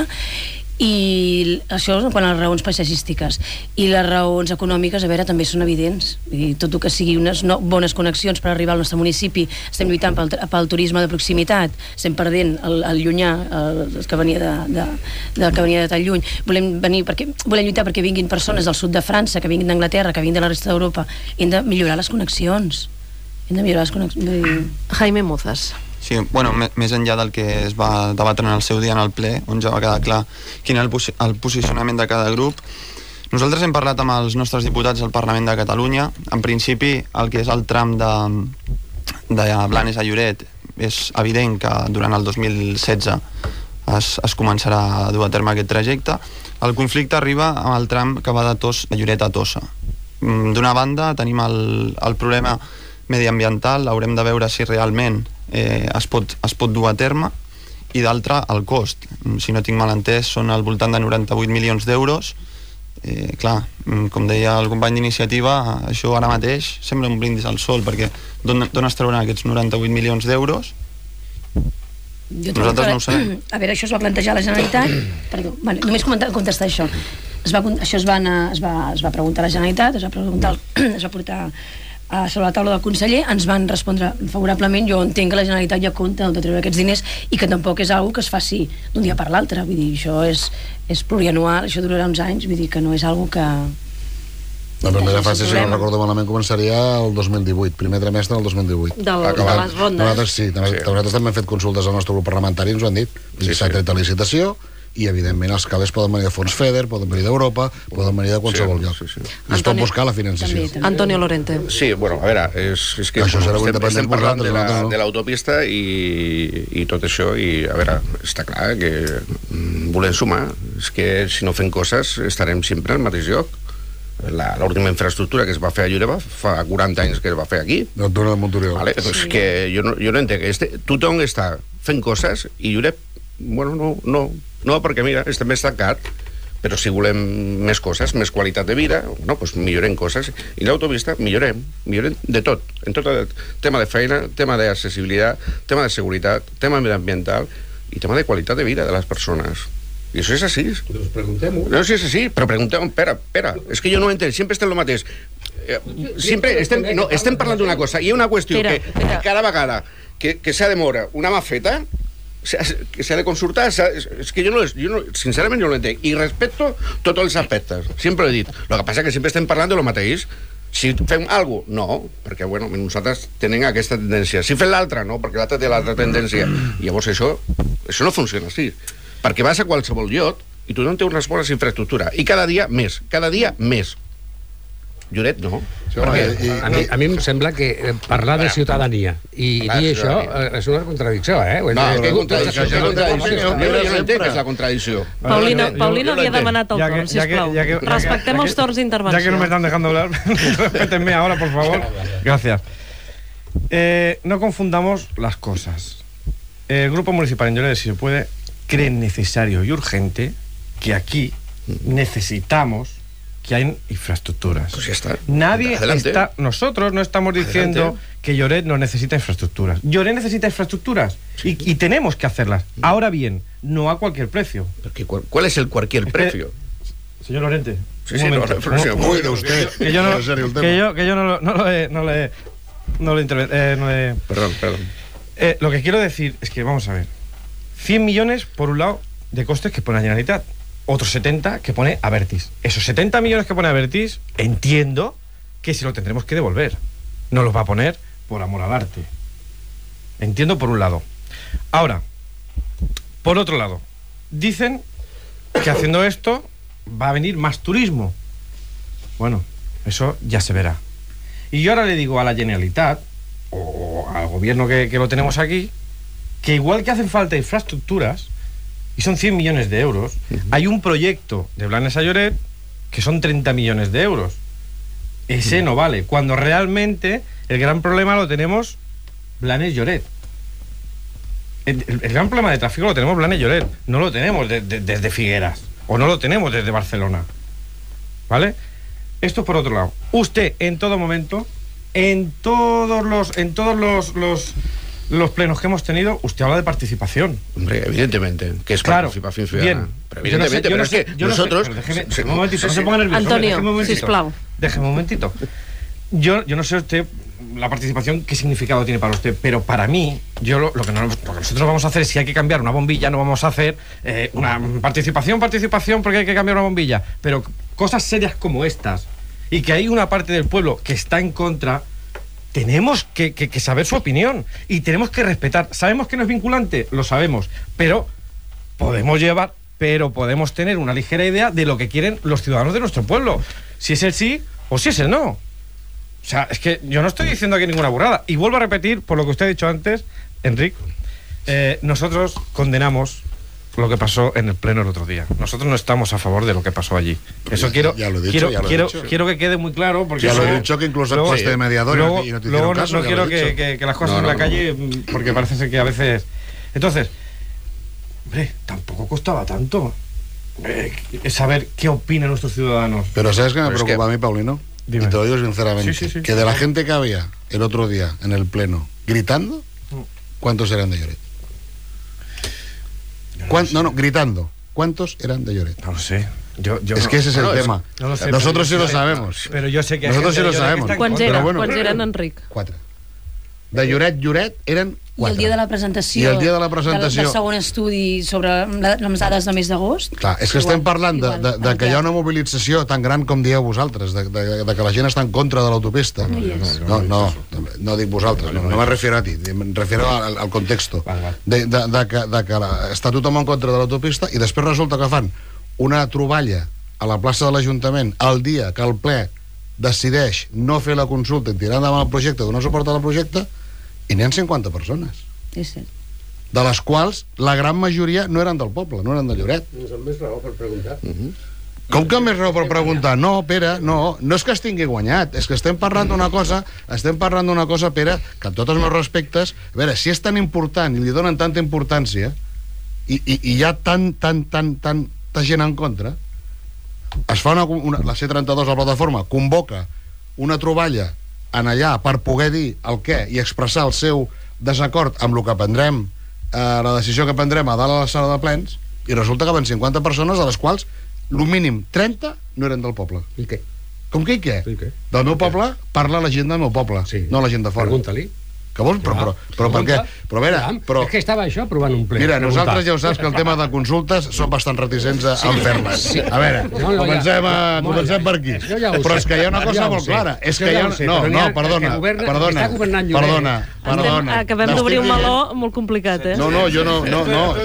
Speaker 3: i això quan a les raons paisatgístiques. I les raons econòmiques, a veure, també són evidents. Vull dir, tot el que sigui unes no, bones connexions per arribar al nostre municipi, estem lluitant pel, pel turisme de proximitat, estem perdent el, el llunyà, el, el que venia de, de, de, que venia de tan lluny. Volem venir perquè, volem lluitar perquè vinguin persones del sud de França, que vinguin d'Anglaterra, que vinguin de la resta d'Europa. Hem de millorar les connexions. Hem de millorar les connexions.
Speaker 1: Jaime Muzas.
Speaker 8: Sí, bueno, més enllà del que es va debatre en el seu dia en el ple, on ja va quedar clar quin és el, posi el posicionament de cada grup, nosaltres hem parlat amb els nostres diputats al Parlament de Catalunya. En principi, el que és el tram de, de Blanes a Lloret, és evident que durant el dos mil setze es, es començarà a dur a terme aquest trajecte. El conflicte arriba amb el tram que va de, Tos, de Lloret a Tossa. D'una banda, tenim el, el problema mediambiental, haurem de veure si realment eh, es, pot, es pot dur a terme, i d'altra, el cost. Si no tinc mal entès, són al voltant de noranta-vuit milions d'euros. Eh, clar, com deia el company d'iniciativa, això ara mateix sembla un brindis al sol, perquè d'on es trauran aquests noranta-vuit milions d'euros? Nosaltres no ho sabem.
Speaker 3: A veure, això es va plantejar a la Generalitat. Perdó, vale, només comentar, contestar això. Es va, això es va, anar, es, va, es va preguntar a la Generalitat, es va, preguntar, es va portar a sobre la taula del conseller, ens van respondre favorablement. Jo entenc que la Generalitat ja compta de treure aquests diners i que tampoc és una cosa que es faci d'un dia per l'altre. Vull dir, això és, és plurianual, això durarà uns anys, vull dir que no és una cosa que...
Speaker 4: La primera fase, si no recordo malament, començaria el dos mil divuit, primer trimestre del dos mil divuit.
Speaker 1: De, de les rondes.
Speaker 4: Nosaltres sí, sí. Nosaltres també hem fet consultes al nostre grup parlamentari, ens ho han dit. Sí, s'ha tret a licitació, i evidentment els calés poden venir de fons FEDER, poden venir d'Europa, poden venir de qualsevol
Speaker 7: sí,
Speaker 4: lloc.
Speaker 7: sí, sí.
Speaker 4: Es pot buscar la financiació.
Speaker 3: També, també.
Speaker 1: Antonio Lorente.
Speaker 7: Sí, bueno, a veure, és, és que
Speaker 4: Això serà
Speaker 7: estem,
Speaker 4: independent
Speaker 7: estem parlant de la-
Speaker 4: vosaltres, no?
Speaker 7: de l'autopista i, i tot això, i a veure, està clar que mm, volem sumar. És que si no fem coses estarem sempre al mateix lloc. La- L'última infraestructura que es va fer a Llureba fa quaranta anys que es va fer aquí.
Speaker 4: Del túnel de Monturiol.
Speaker 7: Vale? Pues que jo no, jo no entenc. Este, tothom està fent coses i Lloret, bueno, no, no, no, perquè mira, estem estancat, però si volem més coses, més qualitat de vida, no, pues millorem coses. I l'autopista, millorem, millorem de tot. En tot el tema de feina, tema d'accessibilitat, tema de seguretat, tema medioambiental i tema de qualitat de vida de les persones. I això és així.
Speaker 5: Pues preguntem-ho.
Speaker 7: No, sí, és així, però preguntem, espera, espera, és que jo no ho entenc, sempre estem el mateix. Eh, Sempre estem, no, estem parlant d'una cosa, i hi ha una qüestió
Speaker 1: Espera,
Speaker 7: que,
Speaker 1: espera.
Speaker 7: que cada vegada que, que s'ha de moure una mà feta, s'ha- que s'ha de consultar, s'ha- és, és que jo no, jo no, sincerament jo no l'entenc, i respecto tots els aspectes, sempre ho he dit. El que passa és que sempre estem parlant de lo mateix. Si fem alguna cosa, no, perquè bueno, nosaltres tenim aquesta tendència. Si fem l'altra, no, perquè l'altra té l'altra tendència. I llavors això, això no funciona així. Perquè vas a qualsevol lloc i tothom té unes bones infraestructures. I cada dia més, cada dia més. Lloret no.
Speaker 4: Sí, home,
Speaker 7: Perquè-
Speaker 4: i-
Speaker 5: A mi, a mi em sembla que eh, parlar de ciutadania i
Speaker 7: Parlar de
Speaker 5: dir això
Speaker 7: ciutadania.
Speaker 5: eh, és una contradicció, eh?
Speaker 7: No, és que
Speaker 5: Tu- tu-
Speaker 7: contradicció,
Speaker 5: tu-
Speaker 7: és
Speaker 5: tu-
Speaker 7: contradicció.
Speaker 5: tu-
Speaker 7: Jo no jo no entenc què és la contradicció.
Speaker 1: Paulino,
Speaker 6: yo-
Speaker 1: Paulino
Speaker 6: yo lo
Speaker 1: havia
Speaker 6: entiendo.
Speaker 1: demanat el
Speaker 6: Ya que-
Speaker 1: torn,
Speaker 6: ya que-
Speaker 1: sisplau.
Speaker 6: ya que- ya que-
Speaker 1: Respectem
Speaker 6: ya
Speaker 1: els
Speaker 6: que-
Speaker 1: torns d'intervenció.
Speaker 6: Ya que no me están dejando hablar, respétenme ahora, por favor. Gracias. Eh, no confundamos las cosas. El Grupo Municipal en Lloret, si se puede, cree necesario y urgente que aquí necesitamos que hay infraestructuras.
Speaker 7: Pues ya está.
Speaker 6: Nadie
Speaker 7: Adelante.
Speaker 6: está... Nosotros no estamos diciendo
Speaker 7: Adelante.
Speaker 6: que Lloret no necesita infraestructuras. Lloret necesita infraestructuras y, y tenemos que hacerlas. Ahora bien, no a cualquier precio.
Speaker 7: Perquè cu- ¿Cuál es el cualquier
Speaker 6: Es que-
Speaker 7: precio?
Speaker 6: Señor Lorente,
Speaker 7: Sí,
Speaker 6: un
Speaker 7: sí,
Speaker 6: momento.
Speaker 7: no, pero sí,
Speaker 6: Un-
Speaker 7: muy
Speaker 4: de usted.
Speaker 6: Que yo no,
Speaker 4: En serio, el tema.
Speaker 6: que yo, que yo no, lo- no lo he... No lo he no lo he interve- eh, no he-
Speaker 7: Perdón, perdón.
Speaker 6: Eh, lo que quiero decir es que, vamos a ver, cien millones, por un lado, de costes que pone la Generalitat, otros setenta que pone Abertis. Esos setenta millones que pone Abertis, entiendo que se lo tendremos que devolver. No los va a poner por amor al arte. Entiendo por un lado. Ahora, por otro lado, dicen que haciendo esto va a venir más turismo. Bueno, eso ya se verá. Y yo ahora le digo a la Generalitat, o al gobierno que, que lo tenemos aquí, que igual que hacen falta infraestructuras, y son cien millones de euros, uh-huh. hay un proyecto de Blanes a Lloret que son treinta millones de euros. Ese uh-huh. no vale, cuando realmente el gran problema lo tenemos Blanes Lloret. El, el, el gran problema de tráfico lo tenemos Blanes Lloret, no lo tenemos de, de, desde Figueras, o no lo tenemos desde Barcelona. ¿Vale? Esto por otro lado. Usted en todo momento, en todos los, en todos los, los, los plenos que hemos tenido, usted habla de participación.
Speaker 7: Hombre, evidentemente, que es
Speaker 6: Claro,
Speaker 7: participación ciudadana.
Speaker 6: bien.
Speaker 7: Pero
Speaker 6: Yo no sé-
Speaker 7: evidentemente,
Speaker 6: yo no
Speaker 7: pero
Speaker 6: sé-
Speaker 7: es que
Speaker 6: yo no sé-
Speaker 7: nosotros...
Speaker 6: pero déjeme-
Speaker 7: Sí,
Speaker 6: un momentito, no
Speaker 7: sí,
Speaker 6: se ponga nervioso.
Speaker 1: Antonio,
Speaker 6: déjeme un momentito.
Speaker 1: sisplau.
Speaker 6: Déjeme un momentito. Yo, yo no sé usted la participación qué significado tiene para usted, pero para mí, yo lo, lo, que, no- lo que nosotros vamos a hacer es, si hay que cambiar una bombilla, no vamos a hacer eh, una participación, participación, porque hay que cambiar una bombilla, pero cosas serias como estas, y que hay una parte del pueblo que está en contra, tenemos que, que, que saber su opinión y tenemos que respetar. ¿Sabemos que no es vinculante? Lo sabemos, pero podemos llevar, pero podemos tener una ligera idea de lo que quieren los ciudadanos de nuestro pueblo. Si es el sí o si es el no. O sea, es que yo no estoy diciendo aquí ninguna burrada. Y vuelvo a repetir, por lo que usted ha dicho antes, Enrique, eh, nosotros condenamos lo que pasó en el pleno el otro día. Nosotros no estamos a favor de lo que pasó allí. Eso
Speaker 4: Ya-
Speaker 6: quiero,
Speaker 4: ya lo he dicho,
Speaker 6: quiero,
Speaker 4: ya lo he
Speaker 6: quiero,
Speaker 4: dicho.
Speaker 6: quiero que quede muy claro, porque
Speaker 4: Ya lo he
Speaker 6: luego-
Speaker 4: dicho, que incluso
Speaker 6: luego-
Speaker 4: actuaste de mediador y no
Speaker 6: luego,
Speaker 4: te- y no te
Speaker 6: luego
Speaker 4: hicieron caso,
Speaker 6: no
Speaker 4: ya
Speaker 6: quiero
Speaker 4: lo he
Speaker 6: que,
Speaker 4: dicho.
Speaker 6: que- que las cosas
Speaker 7: No,
Speaker 6: en
Speaker 7: no,
Speaker 6: la
Speaker 7: no.
Speaker 6: calle, mm, porque parece ser que a veces... Entonces, hombre, tampoco costaba tanto eh, saber qué opinan nuestros ciudadanos.
Speaker 4: Pero ¿sabes qué me
Speaker 7: Pero es
Speaker 4: preocupa
Speaker 7: que-
Speaker 4: a mí, Paulino?
Speaker 6: Dime.
Speaker 4: Y te lo digo sinceramente.
Speaker 6: Sí, sí, sí.
Speaker 4: Que de la gente que había el otro día en el pleno gritando, ¿cuántos eran de Lloret? ¿Cuán- No, no, gritando. ¿Cuántos eran de Lloret?
Speaker 6: No lo sé. Yo, yo
Speaker 4: Es
Speaker 6: no-
Speaker 4: que ese es el
Speaker 7: no, es-
Speaker 4: tema.
Speaker 6: no lo sé,
Speaker 4: Nosotros sí
Speaker 6: pero-
Speaker 4: lo sabemos.
Speaker 6: Pero yo sé que hay
Speaker 4: Nosotros
Speaker 6: gente
Speaker 4: sí lo
Speaker 6: de Lloret que
Speaker 4: sabemos.
Speaker 6: está en
Speaker 1: Quants
Speaker 6: contra.
Speaker 1: eren,
Speaker 4: Però bueno.
Speaker 1: quants eren, Enric?
Speaker 4: Quatre. De Lloret, Lloret, eren
Speaker 3: I el dia de la presentació,
Speaker 4: I el dia de la presentació...
Speaker 3: del, del segon estudi sobre la, les dades de mes d'agost...
Speaker 4: Clar, és que igual, estem parlant de, de, de que hi ha una mobilització tan gran com dieu vosaltres, de, de, de que la gent està en contra de l'autopista.
Speaker 3: No, yes.
Speaker 4: no, no, no dic vosaltres, no, no me refiero a ti, me refiero al, al contexto. De, de, de, que, de que la, està tothom en contra de l'autopista i després resulta que fan una troballa a la plaça de l'Ajuntament el dia que el ple decideix no fer la consulta i tirar endavant el projecte, donar suport al projecte, i n'hi ha cinquanta persones.
Speaker 3: És cert.
Speaker 4: De les quals la gran majoria no eren del poble, no eren de Lloret.
Speaker 5: No és més raó per preguntar.
Speaker 4: Uh -huh. Com que més raó per preguntar? No, Pere, no, no és que es tingui guanyat, és que estem parlant d'una cosa, estem parlant d'una cosa, Pere, que amb tots els meus respectes, a veure, si és tan important i li donen tanta importància i, i, i hi ha tan, tan, tan, tanta gent en contra, es fa una, una, la C trenta-dos, la plataforma, convoca una troballa en allà per poder dir el què i expressar el seu desacord amb el que prendrem, eh, la decisió que prendrem a dalt a la sala de plens, i resulta que van cinquanta persones, de les quals el mínim trenta no eren del poble.
Speaker 5: I què?
Speaker 4: Com que i què?
Speaker 5: I què?
Speaker 4: Del meu poble parla la gent del meu poble,
Speaker 5: sí.
Speaker 4: No la gent de fora.
Speaker 5: Pregunta-li.
Speaker 4: Que vols? Però, però, però per què? Però a veure, però...
Speaker 5: És que estava això provant un ple.
Speaker 4: Mira, nosaltres ja ho saps que el tema de consultes som bastant reticents a, sí, a fer-les. Sí. A veure, no, no, comencem, a, ja, comencem per aquí. Ja però és que hi ha una cosa ja molt clara. És que hi ha... No, no, perdona, perdona, perdona, perdona.
Speaker 1: Acabem d'obrir un meló molt complicat, eh?
Speaker 4: No, no, jo no... No, no,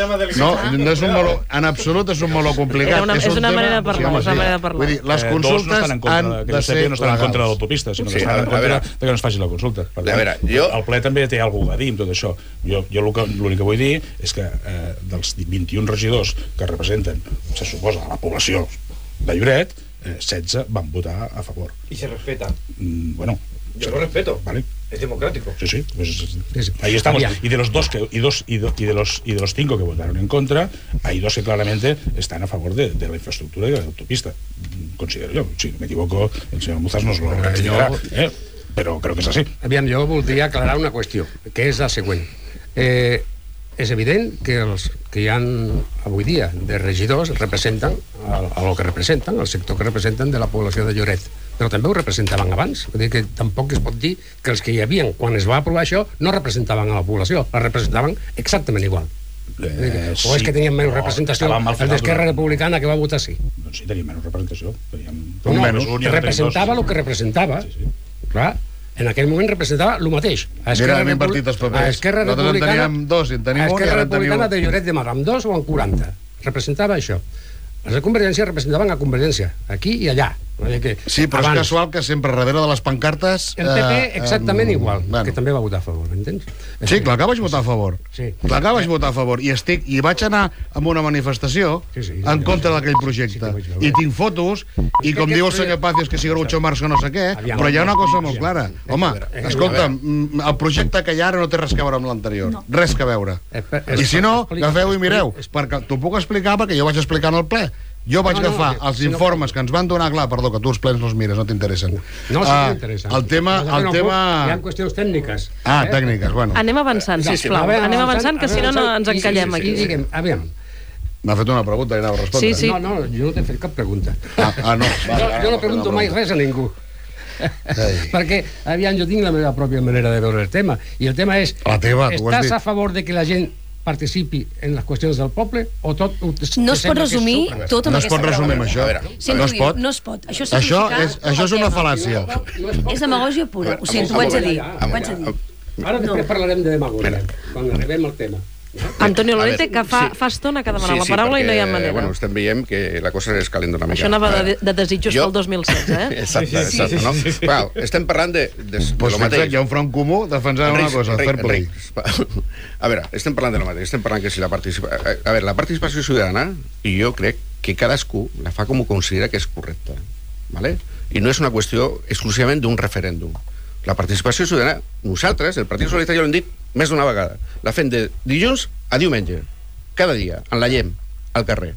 Speaker 4: no, no és un meló... En absolut és un meló complicat.
Speaker 1: És una manera de parlar, és una manera de parlar.
Speaker 4: Vull dir, les consultes han de ser
Speaker 2: no estan en contra de l'autopista, sinó que estan en contra que no es faci la consulta.
Speaker 7: A veure, jo...
Speaker 2: El ple també té alguna cosa a dir amb tot això. Jo, jo l'únic que vull dir és que eh, dels vint-i-un regidors que representen, se suposa, la població de Lloret, eh, setze van votar a favor.
Speaker 9: I se respeta.
Speaker 2: Mm, bueno,
Speaker 9: yo lo respeto.
Speaker 2: Vale.
Speaker 9: Es democrático.
Speaker 2: Sí, sí, pues, ahí estamos. Y de los dos que y dos y, do, y de los y de los cinco que votaron en contra, hay dos que claramente están a favor de, de la infraestructura y de la autopista. Considero yo. Si me equivoco, el señor Muzas nos lo explicará, eh, però crec que és així.
Speaker 5: Aviam, jo voldria aclarar una qüestió, que és la següent. Eh, és evident que els que hi ha avui dia de regidors representen el, el que representen, el sector que representen de la població de Lloret, però també ho representaven abans. Vull dir que tampoc es pot dir que els que hi havia quan es va aprovar això no representaven a la població, la representaven exactament igual. Eh, o és sí, que tenien menys no, representació el d'Esquerra Republicana que va votar sí?
Speaker 2: Doncs sí, tenien menys representació. Teníem...
Speaker 5: No, menys, representava el que representava. Sí, sí. Clar, en aquell moment representava el mateix.
Speaker 4: A Esquerra, Mira, Repul... a
Speaker 5: Esquerra Republicana,
Speaker 4: en teníem dos, en tenim
Speaker 5: a Esquerra
Speaker 4: un,
Speaker 5: Republicana
Speaker 4: teniu...
Speaker 5: de Lloret de Mar, amb dos o amb quaranta. Representava això. Els de Convergència representaven a Convergència, aquí i allà. Que
Speaker 4: sí, però abans, és casual que sempre darrere de les pancartes...
Speaker 5: El P P exactament eh, igual, bueno. Que també va votar a favor, entens?
Speaker 4: Sí, clar que vaig votar a favor.
Speaker 5: Sí.
Speaker 4: Clar que vaig votar a favor. I, estic, i vaig anar a una manifestació sí, sí, sí, en contra d'aquell projecte. Sí, I tinc fotos, i com diu el senyor Pàcies que si Groucho Marx que no sé què, aviam, però hi ha una cosa molt clara. Home, escolta'm, el projecte que hi ha ara no té res a veure amb l'anterior. No. Res que veure. I si no, agafeu i mireu. Perquè t'ho puc explicar perquè jo vaig explicar en el ple. Jo vaig no, no, agafar que, els si informes no... que ens van donar, clar, perdó, que tu els plens no els mires, no t'interessen.
Speaker 5: No, sí que m'interessen.
Speaker 4: Uh, el tema... El
Speaker 5: no,
Speaker 4: tema...
Speaker 5: Hi ha qüestions tècniques.
Speaker 4: Ah, eh? Tècniques, bueno.
Speaker 1: Anem avançant, sí, sisplau. Sí, anem avançant, que si no, no ens encallem
Speaker 5: sí, sí,
Speaker 1: aquí.
Speaker 5: Sí, digue'm, aviam.
Speaker 4: M'ha fet una pregunta i anava a respondre.
Speaker 1: Sí, sí.
Speaker 5: No, no, jo no t'he fet cap pregunta.
Speaker 4: Ah, ah no. Va,
Speaker 5: jo, jo no pregunto mai res a ningú. Perquè, aviam, jo tinc la meva pròpia manera de veure el tema. I el tema és...
Speaker 4: La teva, tu ho has dit.
Speaker 5: Estàs a favor de que la gent participi en les qüestions del poble o tot...
Speaker 3: No es pot resumir tot amb
Speaker 4: no es pot resumir amb això.
Speaker 3: No es pot. No es pot. Això,
Speaker 4: això, és, això és una fal·làcia.
Speaker 3: És demagògia pura. Ho sento, ho haig de dir. Ho haig de dir.
Speaker 5: Ara després parlarem de demagògia, quan arribem al tema.
Speaker 1: Antonio Lorente, que fa, sí. fa estona que demana sí, sí, la paraula perquè, i no hi ha manera.
Speaker 7: Bueno, estem veient que la cosa és calent una mica.
Speaker 1: Això anava de, de desitjos jo... pel dos mil setze, eh?
Speaker 7: Exacte, exacte, no? Sí, sí, sí. Well, estem parlant de, de, de
Speaker 4: pues
Speaker 7: lo mateix.
Speaker 4: Hi ha un front comú defensant Enric, una cosa, Enric, fair play.
Speaker 7: Enric. A veure, estem parlant de lo mateix, estem parlant que si la participació... A veure, la participació ciutadana, i jo crec que cadascú la fa com ho considera que és correcta, ¿vale? I no és una qüestió exclusivament d'un referèndum. La participació ciutadana, nosaltres, el Partit Socialista, ja ho hem dit més d'una vegada, la fem de dilluns a diumenge, cada dia, en la gent, al carrer.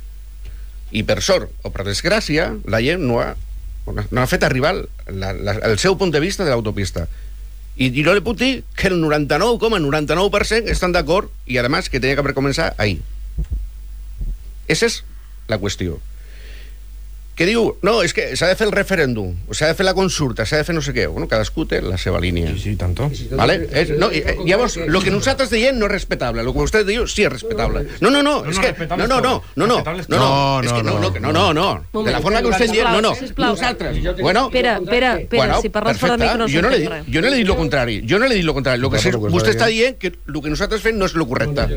Speaker 7: I per sort, o per desgràcia, la gent no ha, no ha fet arribar la, la, el seu punt de vista de l'autopista. I, I no li puc dir que el noranta-nou coma noranta-nou per cent estan d'acord i, a més, que tenia que haver començat ahir. Esa és la qüestió. que diu, no, és que s'ha de fer el referèndum, s'ha de fer la consulta, s'ha de fer no sé què. Bueno, cadascú té la seva línia.
Speaker 6: Sí, sí, tanto.
Speaker 7: ¿Vale? Es, no, eh, llavors, lo que nosaltres diem no és respetable, lo que vostè diu sí és respetable. No, no, no, és que... No, no, no, no, no, no, no, és que no, no, no, no, no, de la forma que vostè diem, no, no, nosaltres, bueno...
Speaker 1: Espera, espera, espera, si parles fora de micro no s'entén res.
Speaker 7: Jo no l'he dit lo contrari, jo no l'he dit lo contrari, lo que vostè està dient que el que nosaltres fem no és lo correcte.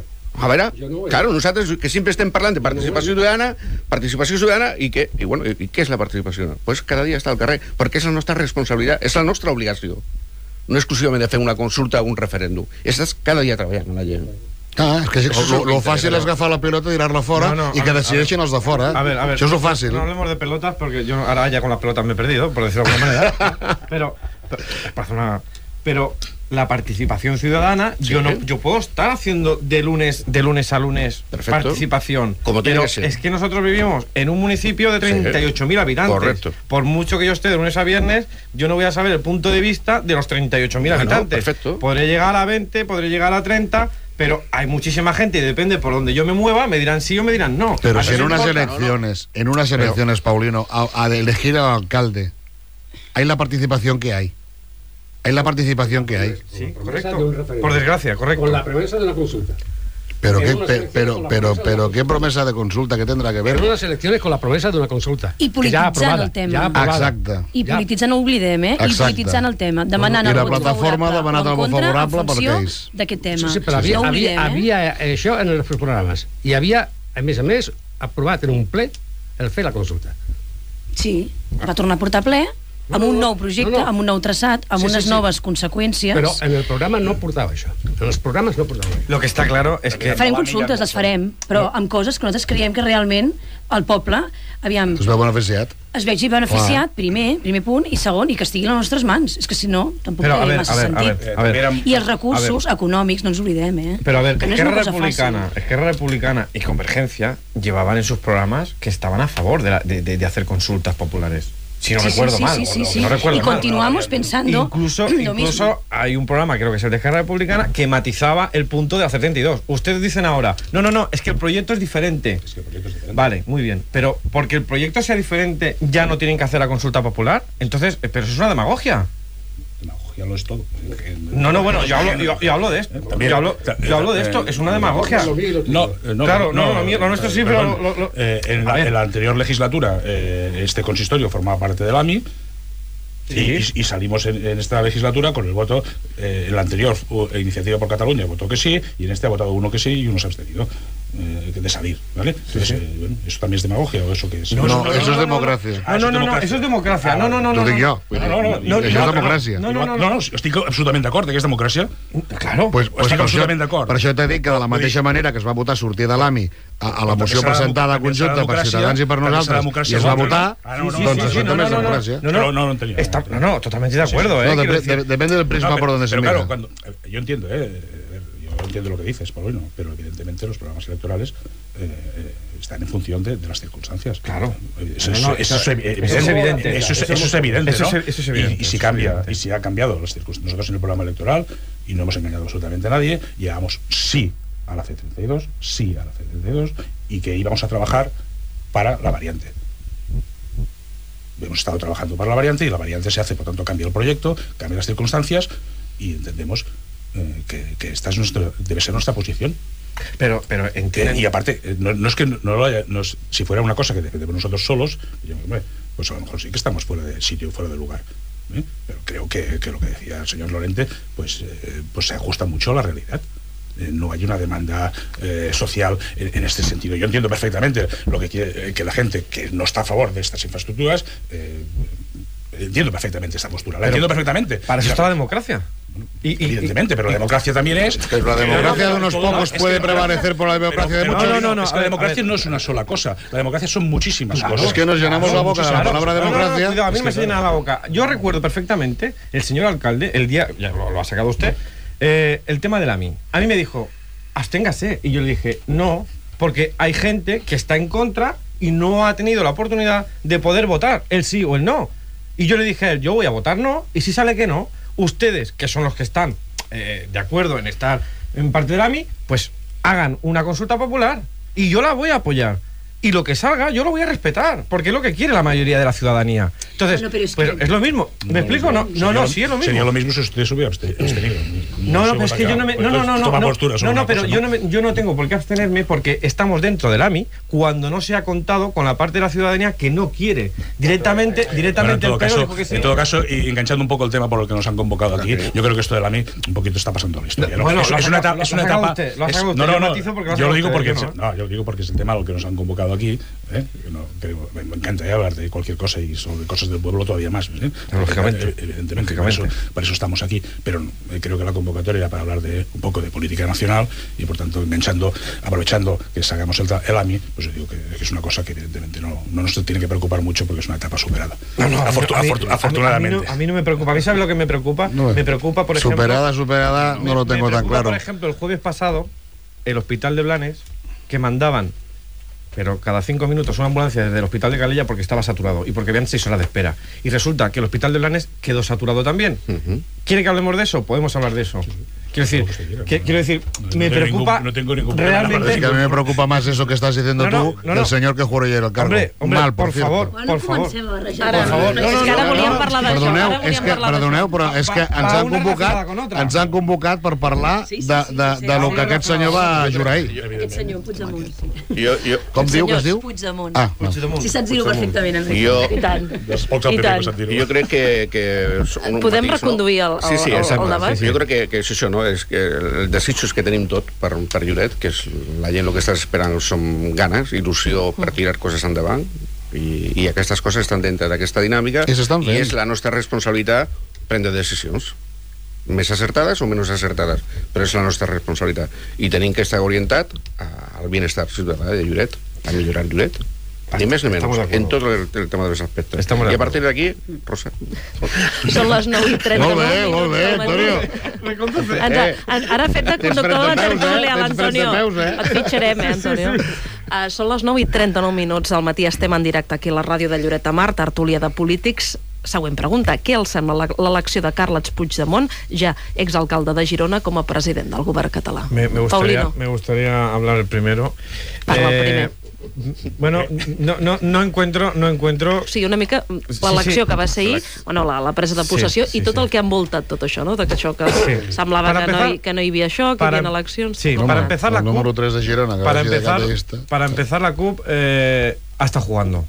Speaker 7: A veure, claro, nosaltres que sempre estem parlant de participació ciutadana, participació ciutadana, i, que, i, bueno, i què és la participació? Pues cada dia està al carrer, perquè és la nostra responsabilitat, és la nostra obligació. No exclusivament de fer una consulta o un referèndum. Estàs cada dia treballant amb la gent.
Speaker 4: Ah, és que lo, lo fàcil és agafar la pelota, tirar-la fora no, no, i que ver, decideixin els de fora.
Speaker 6: A ver, a ver,
Speaker 4: Això és lo fàcil.
Speaker 6: No hablemos de pelotas, porque yo ahora ya con las pelotas me he perdido, por decirlo de alguna manera. Pero, pero, una, pero la participación ciudadana, sí, yo no, yo puedo estar haciendo de lunes, de lunes a lunes Perfecto. participación. Como tiene pero que ser. Es que nosotros vivimos en un municipio de treinta y ocho mil habitantes. Correcto. Por mucho que yo esté de lunes a viernes, yo no voy a saber el punto de vista de los treinta y ocho mil bueno, habitantes. Perfecto. Podré llegar a veinte, podré llegar a treinta. Pero hay muchísima gente y depende por donde yo me mueva, me dirán sí o me dirán no.
Speaker 4: Pero si en unas elecciones, no, no. en unas elecciones, pero, Paulino, a, a elegir al alcalde, hay la participación que hay. Hay la participación que hay.
Speaker 6: Sí, correcto. Por desgracia, correcto.
Speaker 10: Con la promesa de una consulta.
Speaker 4: Pero qué, pe, pero, pero, pero qué promesa de consulta que tendrá que ver.
Speaker 10: En unas elecciones con la promesa de una consulta.
Speaker 3: I polititzant el tema.
Speaker 4: Exacte.
Speaker 3: I polititzant, no oblidem, eh? I polititzant el tema. Demanant
Speaker 4: el vot favorable o en contra en funció
Speaker 3: d'aquest tema.
Speaker 10: Sí, sí, però havia, havia, havia això en els programes. I havia, a més a més, aprovat en un ple el fer la consulta.
Speaker 3: Sí, va tornar a portar ple amb un nou projecte, no, no. amb un nou traçat, amb sí, unes sí, sí. noves conseqüències.
Speaker 10: Però en el programa no portava això. En els programes no portava això.
Speaker 6: Lo que està claro és que...
Speaker 3: Farem consultes, les farem, però amb coses que nosaltres creiem que realment el poble, aviam...
Speaker 4: Es veu beneficiat.
Speaker 3: Es vegi beneficiat, primer, primer punt, i segon, i que estigui a les nostres mans. És que si no, tampoc té massa sentit.
Speaker 6: A ver,
Speaker 3: I els recursos econòmics, no ens oblidem, eh?
Speaker 6: Però a ver, Esquerra Republicana, Esquerra Republicana y Convergencia llevaban en sus programas que estaban a favor de, la, de, de, de hacer consultas populares. Si no sí, recuerdo
Speaker 3: sí,
Speaker 6: mal.
Speaker 3: Sí, sí,
Speaker 6: o,
Speaker 3: sí.
Speaker 6: No recuerdo
Speaker 3: y continuamos
Speaker 6: mal.
Speaker 3: pensando
Speaker 6: incluso, incluso hay un programa, creo que es el de Esquerra Republicana, que matizaba el punto de hacer treinta y dos. Ustedes dicen ahora, no, no, no, es que el proyecto es diferente. Es que el proyecto es diferente. Vale, muy bien. Pero porque el proyecto sea diferente, ¿ya no tienen que hacer la consulta popular? Entonces, pero eso es una demagogia.
Speaker 2: Ya lo es todo.
Speaker 6: No, no, bueno, yo hablo, yo, yo hablo de esto. También, yo, hablo, yo hablo de esto, es una demagogia.
Speaker 2: No, no,
Speaker 6: claro, no, no, lo, lo nuestro sí, pero... Lo, lo,
Speaker 2: eh, en, la, en la anterior legislatura, eh, este consistorio formaba parte del A M I, sí. y, y salimos en, en esta legislatura con el voto, eh, en la anterior uh, Iniciativa por Cataluña votó que sí, y en este ha votado uno que sí y uno se ha abstenido eh, de salir, ¿vale? Entonces, eh, bueno, ¿eso también es demagogia o eso qué es?
Speaker 4: No, no, no, eso no, es democracia.
Speaker 6: No, no, no, no, eso es democracia. No, no, no, no.
Speaker 4: Ho dic jo. No, no, no, no, això és democràcia.
Speaker 2: No, no, no, no, estic absolutament d'acord que és democràcia.
Speaker 6: Claro,
Speaker 4: pues, pues estic absolutament d'acord. Per això t'he dit que de la mateixa manera que es va votar sortir de l'A M I a, a la moció presentada conjunta per Ciutadans i per nosaltres i es va votar, doncs això també és democràcia.
Speaker 6: No, no, no, no, no, totalmente de acuerdo, eh.
Speaker 4: Depende del prisma por donde se mira.
Speaker 2: Claro, cuando yo entiendo, eh, yo entiendo lo que dices, Paulino, pero evidentemente los programas electorales eh, están en función de, de las circunstancias.
Speaker 6: Claro.
Speaker 2: Eso, no, no, eso, eso, es, eso es evidente. Eso, eso, eso es evidente,
Speaker 6: eso,
Speaker 2: ¿no?
Speaker 6: Eso es evidente.
Speaker 2: Y, y si cambia, y si ha cambiado las circunstancias, nosotros en el programa electoral, y no hemos engañado absolutamente a nadie, llevamos sí a la C treinta y dos, sí a la C treinta y dos, y que íbamos a trabajar para la variante. Hemos estado trabajando para la variante y la variante se hace, por tanto cambia el proyecto, cambia las circunstancias y entendemos eh, que, que esta es nuestro, debe ser nuestra posición.
Speaker 6: Pero, pero entienden...
Speaker 2: eh, y aparte, no, no es que no, no lo haya, no es, si fuera una cosa que dependemos nosotros solos, yo, hombre, pues a lo mejor sí que estamos fuera de sitio, fuera de lugar. ¿eh? Pero creo que, que lo que decía el señor Lorente, pues, eh, pues se ajusta mucho a la realidad. Eh, no hay una demanda eh, social en, en este sentido. Yo entiendo perfectamente lo que quiere, eh, que la gente que no está a favor de estas infraestructuras, eh, entiendo perfectamente esta postura, la pero entiendo perfectamente.
Speaker 6: Para eso está la democracia.
Speaker 2: Bueno, y, evidentemente, y, pero la democracia también es...
Speaker 4: es que la democracia de unos pocos puede prevalecer por la democracia de muchos.
Speaker 2: No, no, no, es que la democracia no es una sola cosa. La democracia son muchísimas
Speaker 4: claro,
Speaker 2: cosas.
Speaker 4: Es que nos llenamos la boca de la palabra democracia.
Speaker 6: No, no, cuidado, a mí me se llena la boca. Yo recuerdo perfectamente, el señor alcalde, el día, ya lo, lo ha sacado usted, eh, el tema del A M I. A mí me dijo, absténgase. Y yo le dije, no, porque hay gente que está en contra y no ha tenido la oportunidad de poder votar, el sí o el no. Y yo le dije a él, yo voy a votar no, y si sale que no, ustedes, que son los que están eh, de acuerdo en estar en parte del A M I, pues hagan una consulta popular y yo la voy a apoyar. y lo que salga yo lo voy a respetar, porque es lo que quiere la mayoría de la ciudadanía. Entonces,
Speaker 3: bueno, pero es,
Speaker 6: pues,
Speaker 3: que...
Speaker 6: es lo mismo. ¿Me no, explico? No, no, no, sí es lo mismo.
Speaker 2: Sería lo mismo si usted se hubiera abstenido.
Speaker 6: No, no, pero es que yo no me... No, no, no, no,
Speaker 2: toma
Speaker 6: no,
Speaker 2: postura
Speaker 6: no, no, pero
Speaker 2: cosa,
Speaker 6: yo no, me, yo no tengo por qué abstenerme porque estamos dentro del A M I cuando no se ha contado con la parte de la ciudadanía que no quiere. Directamente, directamente
Speaker 2: bueno, en, todo
Speaker 6: el
Speaker 2: caso,
Speaker 6: sí.
Speaker 2: en todo caso, y enganchando un poco el tema por el que nos han convocado aquí, yo creo que esto del A M I un poquito está pasando la historia, ¿no?
Speaker 6: Bueno,
Speaker 2: es, es una etapa... Es una etapa es, no, no, no, yo lo digo porque es, no, yo lo digo porque es el tema al que nos han convocado aquí, ¿eh? No, que me encantaría hablar de cualquier cosa y sobre cosas del pueblo todavía más, ¿eh?
Speaker 6: Lógicamente,
Speaker 2: evidentemente, para eso, para eso estamos aquí, pero creo que la convocatoria era para hablar de un poco de política nacional y por tanto enganchando, aprovechando que sacamos el, el A M I, pues yo digo que, que es una cosa que evidentemente no, no nos tiene que preocupar mucho porque es una etapa superada.
Speaker 6: No, no,
Speaker 2: Afortu
Speaker 6: a mí,
Speaker 2: afortu afortunadamente.
Speaker 6: A mí, no, a mí no me preocupa. A mí, ¿sabe lo que me preocupa?
Speaker 4: No,
Speaker 6: me preocupa, por ejemplo...
Speaker 4: Superada, superada, no lo tengo tan claro.
Speaker 6: Por ejemplo, el jueves pasado, el hospital de Blanes, que mandaban, pero cada cinco minutos, una ambulancia desde el hospital de Calella porque estaba saturado y porque habían seis horas de espera. Y resulta que el hospital de Blanes quedó saturado también. Uh-huh. ¿Quiere que hablemos de eso? Podemos hablar de eso. Sí, sí. Quiero decir, que, quiero decir, no, me no preocupa...
Speaker 2: Ningún, no tengo ningún
Speaker 6: realmente...
Speaker 4: Es que a mí me preocupa más eso que estás diciendo no, no, tú, no, no. el señor que juró ayer el cargo.
Speaker 6: Hombre, hombre,
Speaker 4: Mal, por,
Speaker 6: por favor,
Speaker 3: bueno,
Speaker 6: por favor.
Speaker 3: Ara,
Speaker 6: por favor.
Speaker 3: No, no, no,
Speaker 1: és que ara volíem parlar d'això.
Speaker 4: Perdoneu, és que, perdoneu, però és que ens han convocat, ens han convocat per parlar de, de, de lo que aquest senyor va jurar ahir.
Speaker 3: Aquest senyor, Puigdemont.
Speaker 7: Jo, jo...
Speaker 4: Com diu que es diu?
Speaker 3: Puigdemont.
Speaker 4: Ah,
Speaker 6: Puigdemont.
Speaker 3: Si saps dir-ho perfectament, Enric.
Speaker 7: Jo...
Speaker 3: I tant.
Speaker 1: I tant.
Speaker 7: Jo crec que... que
Speaker 1: podem reconduir el, el,
Speaker 7: sí, sí,
Speaker 1: el, el debat?
Speaker 7: Jo crec que, que és això, no? És que el desitjos que tenim tot per, per Lloret, que és la gent el que està esperant són ganes, il·lusió per tirar coses endavant, i, i aquestes coses estan dintre d'aquesta dinàmica i, i és la nostra responsabilitat prendre decisions més acertades o menys acertades, però és la nostra responsabilitat i tenim que estar orientat al benestar ciutadà de Lloret, a millorar Lloret, ni més ni menys, en tot el, el tema dels aspectes. I a partir d'aquí, Rosa.
Speaker 1: Són les nou i trenta-nou.
Speaker 4: Molt bé, molt bé, Antonio.
Speaker 1: Ens, ara fet de conductor de la tertúlia, l'Antonio. Et fitxarem, eh, Antonio? Uh, són les nou i trenta-nou minuts al matí, estem en directe aquí a la ràdio de Lloret de Mar, tertúlia de polítics. Següent pregunta, què els sembla l'elecció de Carles Puigdemont, ja exalcalde de Girona, com a president del govern català?
Speaker 6: Me, me, gustaría, me gustaría hablar el primero.
Speaker 1: Parla el primer.
Speaker 6: Bueno, no, no, no encuentro, no encuentro...
Speaker 1: O sigui, una mica l'elecció sí, sí. que va ser ahir, bueno, la, la presa de possessió, sí, sí, i tot sí. el que ha envoltat tot això, no? De que això que sí. semblava que, empezar, no hi, que no hi havia això, que hi havia eleccions...
Speaker 6: Sí, para empezar la
Speaker 4: C U P... El número tres de Girona, que
Speaker 6: para, empezar, para empezar la C U P eh, hasta jugando.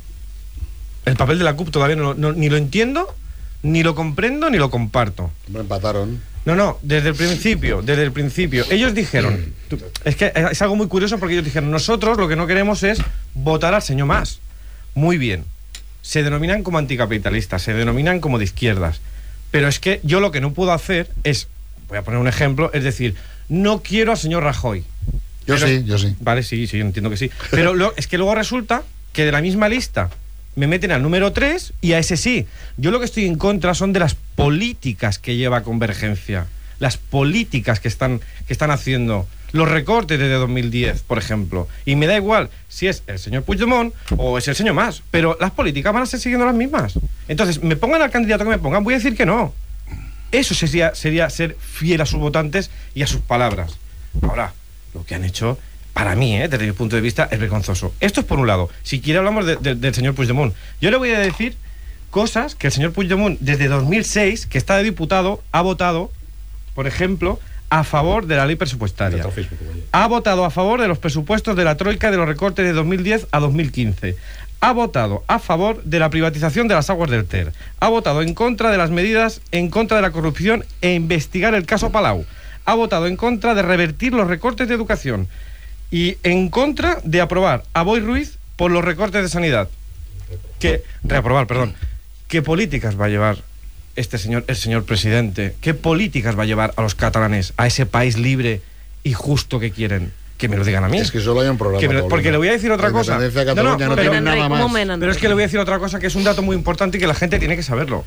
Speaker 6: El papel de la C U P todavía no, no, ni lo entiendo, ni lo comprendo, ni lo comparto.
Speaker 4: Me empataron.
Speaker 6: No, no, desde el principio, desde el principio. Ellos dijeron, es que es algo muy curioso porque ellos dijeron, nosotros lo que no queremos es votar al señor Mas. Muy bien. Se denominan como anticapitalistas, se denominan como de izquierdas. Pero es que yo lo que no puedo hacer es, voy a poner un ejemplo, es decir, no quiero al señor Rajoy.
Speaker 4: Yo
Speaker 6: Pero,
Speaker 4: sí, yo sí.
Speaker 6: Vale, sí, sí, entiendo que sí. Pero lo, es que luego resulta que de la misma lista me meten al número tres y a ese sí. Yo lo que estoy en contra son de las políticas que lleva Convergencia, las políticas que están, que están haciendo, los recortes desde dos mil diez, por ejemplo. Y me da igual si es el señor Puigdemont o es el señor Mas, pero las políticas van a seguir siendo las mismas. Entonces, me pongan al candidato que me pongan, voy a decir que no. Eso sería, sería ser fiel a sus votantes y a sus palabras. Ahora, lo que han hecho... Para mí, ¿eh? Desde mi punto de vista, es vergonzoso. Esto es por un lado. Si quiere hablamos de, de, del señor Puigdemont. Yo le voy a decir cosas que el señor Puigdemont, desde dos mil seis, que está de diputado, ha votado, por ejemplo, a favor de la ley presupuestaria. Ha votado a favor de los presupuestos de la Troika de los recortes de dos mil diez a dos mil quince. Ha votado a favor de la privatización de las aguas del Ter. Ha votado en contra de las medidas en contra de la corrupción e investigar el caso Palau. Ha votado en contra de revertir los recortes de educación. Y en contra de aprobar a Boi Ruiz por los recortes de sanidad. Que, reaprobar, perdón. ¿Qué políticas va a llevar este señor, el señor presidente? ¿Qué políticas va a llevar a los catalanes a ese país libre y justo que quieren? Que me lo digan a mí.
Speaker 4: Es que solo hay un programa.
Speaker 6: Me, porque le voy a decir otra cosa.
Speaker 4: De no, no, no
Speaker 6: pero,
Speaker 4: tiene nada más.
Speaker 6: Pero es que le voy a decir otra cosa que es un dato muy importante y que la gente tiene que saberlo.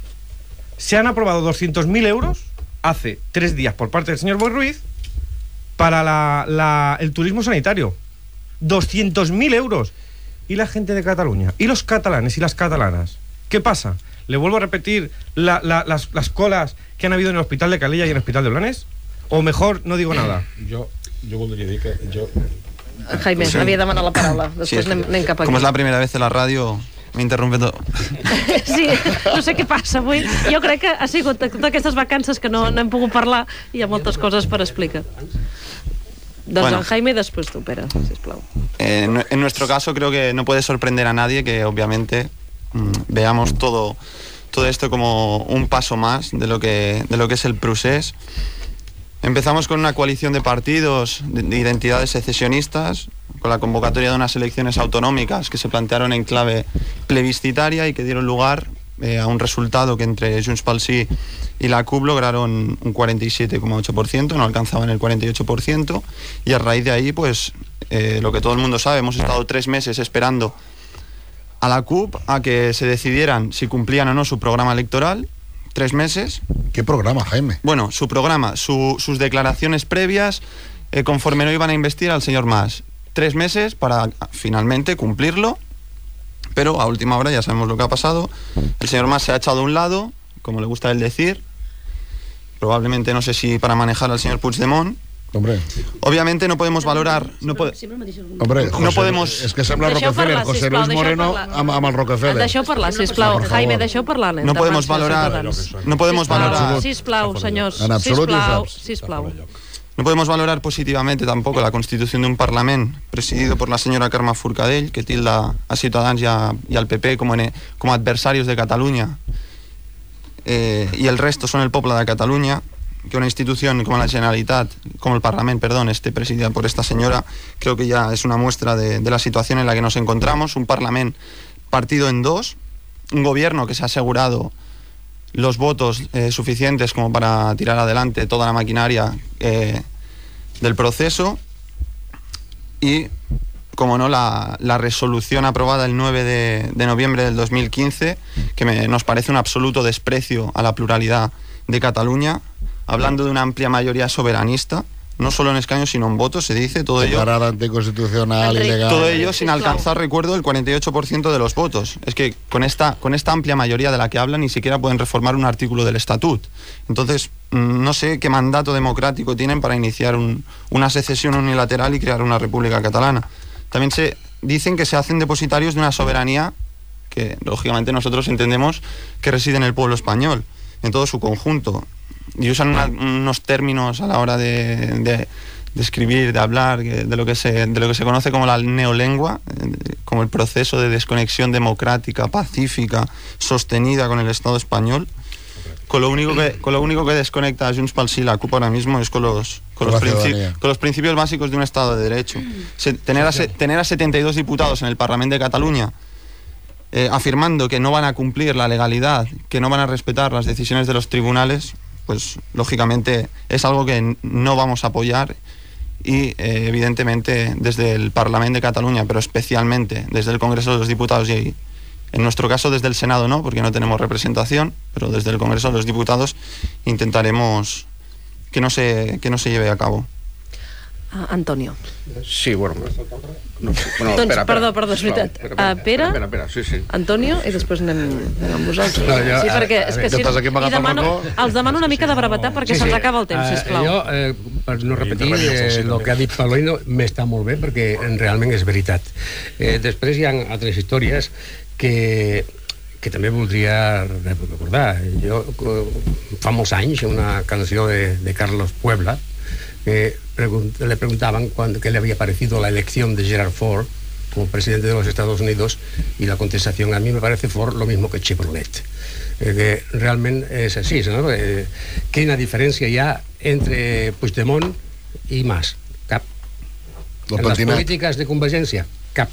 Speaker 6: Se han aprobado doscientos mil euros hace tres días por parte del señor Boi Ruiz para la, la, el turismo sanitario. doscientos mil euros. Y la gente de Cataluña, y los catalanes y las catalanas, ¿qué pasa? ¿Le vuelvo a repetir la, la, las, las colas que han habido en el hospital de Calella y en el hospital de Blanes? ¿O mejor no digo nada?
Speaker 2: Yo, yo voldria dir que... Jo,
Speaker 1: Jaime,
Speaker 8: Sí.
Speaker 1: havia demanat la paraula.
Speaker 8: Sí,
Speaker 1: Després
Speaker 8: es que
Speaker 1: anem, anem cap aquí.
Speaker 8: como es la primera vez en la radio, me interrumpe todo.
Speaker 1: Sí, no sé què passa avui. Jo crec que ha sigut totes aquestes vacances que no, no hem pogut parlar i hi ha moltes coses per explicar. Doncs
Speaker 8: Bueno.
Speaker 1: en Jaime i després tu, Pere, sisplau.
Speaker 8: Eh, en, en nuestro caso creo que no puede sorprender a nadie que obviamente mmm, veamos todo, todo esto como un paso más de lo que, de lo que es el procés. Empezamos con una coalición de partidos, de, de identidades secesionistas, con la convocatoria de unas elecciones autonómicas que se plantearon en clave plebiscitaria y que dieron lugar eh, a un resultado que entre Junts pel Sí y la C U P lograron un cuarenta y siete coma ocho por ciento, no alcanzaban el cuarenta y ocho por ciento, y a raíz de ahí, pues, eh, lo que todo el mundo sabe, hemos estado tres meses esperando a la C U P a que se decidieran si cumplían o no su programa electoral. Tres meses.
Speaker 4: ¿Qué programa, Jaime?
Speaker 8: Bueno, su programa, su, sus declaraciones previas, eh, conforme no iban a investir al señor Mas. Tres meses para finalmente cumplirlo, pero a última hora ya sabemos lo que ha pasado. El señor Mas se ha echado a un lado, como le gusta a él decir, probablemente no sé si para manejar al señor Puigdemont.
Speaker 4: Hombre.
Speaker 8: Obviamente no podemos valorar... No, po
Speaker 4: Hombre, José,
Speaker 8: no podemos...
Speaker 4: és que sembla
Speaker 1: Deixeu
Speaker 4: Rockefeller,
Speaker 1: parlar,
Speaker 4: José
Speaker 1: sisplau,
Speaker 4: Luis
Speaker 1: deixeu
Speaker 4: Moreno
Speaker 1: parlar.
Speaker 4: amb, amb el Rockefeller.
Speaker 1: Deixeu parlar, sisplau.
Speaker 4: Por
Speaker 1: Jaime,
Speaker 4: favor.
Speaker 1: deixeu parlar la
Speaker 8: No podemos
Speaker 1: intervenció
Speaker 8: valorar...
Speaker 1: ciutadans.
Speaker 8: No podemos
Speaker 1: Sisplau,
Speaker 8: valorar...
Speaker 1: sisplau, senyors.
Speaker 4: En absolut, ho
Speaker 1: Sisplau,
Speaker 4: saps.
Speaker 1: sisplau.
Speaker 8: No podemos valorar positivamente tampoco la constitución de un Parlament presidido por la señora Carme Forcadell, que tilda a Ciutadans y, a, y al P P como, en, como adversarios de Cataluña, eh, y el resto son el pueblo de Cataluña. Que una institución como la Generalitat, como el Parlament, perdón, esté presidida por esta señora, creo que ya es una muestra de, de la situación en la que nos encontramos. Un Parlament partido en dos, un gobierno que se ha asegurado los votos eh, suficientes como para tirar adelante toda la maquinaria eh, del proceso, y, como no, la, la resolución aprobada el nueve de noviembre del dos mil quince, que me, nos parece un absoluto desprecio a la pluralidad de Cataluña, hablando de una amplia mayoría soberanista, no solo en escaños sino en votos, se dice, todo ello,
Speaker 4: Declarada anticonstitucional, ilegal.
Speaker 8: todo ello sin alcanzar, recuerdo, el cuarenta y ocho por ciento de los votos. Es que con esta, con esta amplia mayoría de la que hablan ni siquiera pueden reformar un artículo del Estatut. Entonces, no sé qué mandato democrático tienen para iniciar un, una secesión unilateral y crear una república catalana. También se dicen que se hacen depositarios de una soberanía que, lógicamente, nosotros entendemos que reside en el pueblo español, en todo su conjunto. Y usan una, unos términos a la hora de, de, de escribir, de hablar, de lo, que se, de lo que se conoce como la neolengua, como el proceso de desconexión democrática, pacífica, sostenida con el Estado español. Con lo único que, con lo único que desconecta a Junts pel Sí y la C U P ahora mismo es con los, con los, principi con los principios básicos de un Estado de Derecho. Se, tener, a se, tener a setenta y dos diputados en el Parlamento de Cataluña eh, afirmando que no van a cumplir la legalidad, que no van a respetar las decisiones de los tribunales, pues lógicamente es algo que no vamos a apoyar, y eh, evidentemente desde el Parlamento de Cataluña, pero especialmente desde el Congreso de los Diputados, y en nuestro caso desde el Senado no, porque no tenemos representación, pero desde el Congreso de los Diputados intentaremos que no se, que no se lleve a cabo.
Speaker 1: Uh, Antonio.
Speaker 7: Sí, bueno... No, bueno
Speaker 1: doncs,
Speaker 7: espera,
Speaker 1: perdó,
Speaker 7: espera,
Speaker 1: perdó, és veritat.
Speaker 7: espera,
Speaker 1: Uh, Pere,
Speaker 7: espera, espera, sí, sí.
Speaker 1: Antonio, i després anem, anem amb vosaltres.
Speaker 10: No, jo,
Speaker 1: sí, perquè
Speaker 10: a- a
Speaker 1: és
Speaker 10: veure,
Speaker 1: que si
Speaker 4: estàs aquí
Speaker 1: i
Speaker 4: amagat al
Speaker 1: demano,
Speaker 4: racó.
Speaker 1: els demano una mica de brevetat perquè se'ns acaba el temps,
Speaker 10: Eh,
Speaker 1: sisplau.
Speaker 10: jo, eh, per no repetir, eh, el que ha dit Paulino m'està molt bé perquè realment és veritat. Eh, després hi ha altres històries que que també voldria recordar. Jo, eh, fa molts anys, una canció de, de Carlos Puebla, que pregunt, le preguntaban cuando, qué le había parecido la elección de Gerald Ford como presidente de los Estados Unidos, y la contestación: a mí me parece Ford lo mismo que Chevrolet. Eh, que realmente es así, ¿no? Eh, quina diferència hi ha entre Puigdemont i Mas? Cap.
Speaker 4: El
Speaker 10: En les
Speaker 4: pentinat.
Speaker 10: polítiques de Convergència? Cap.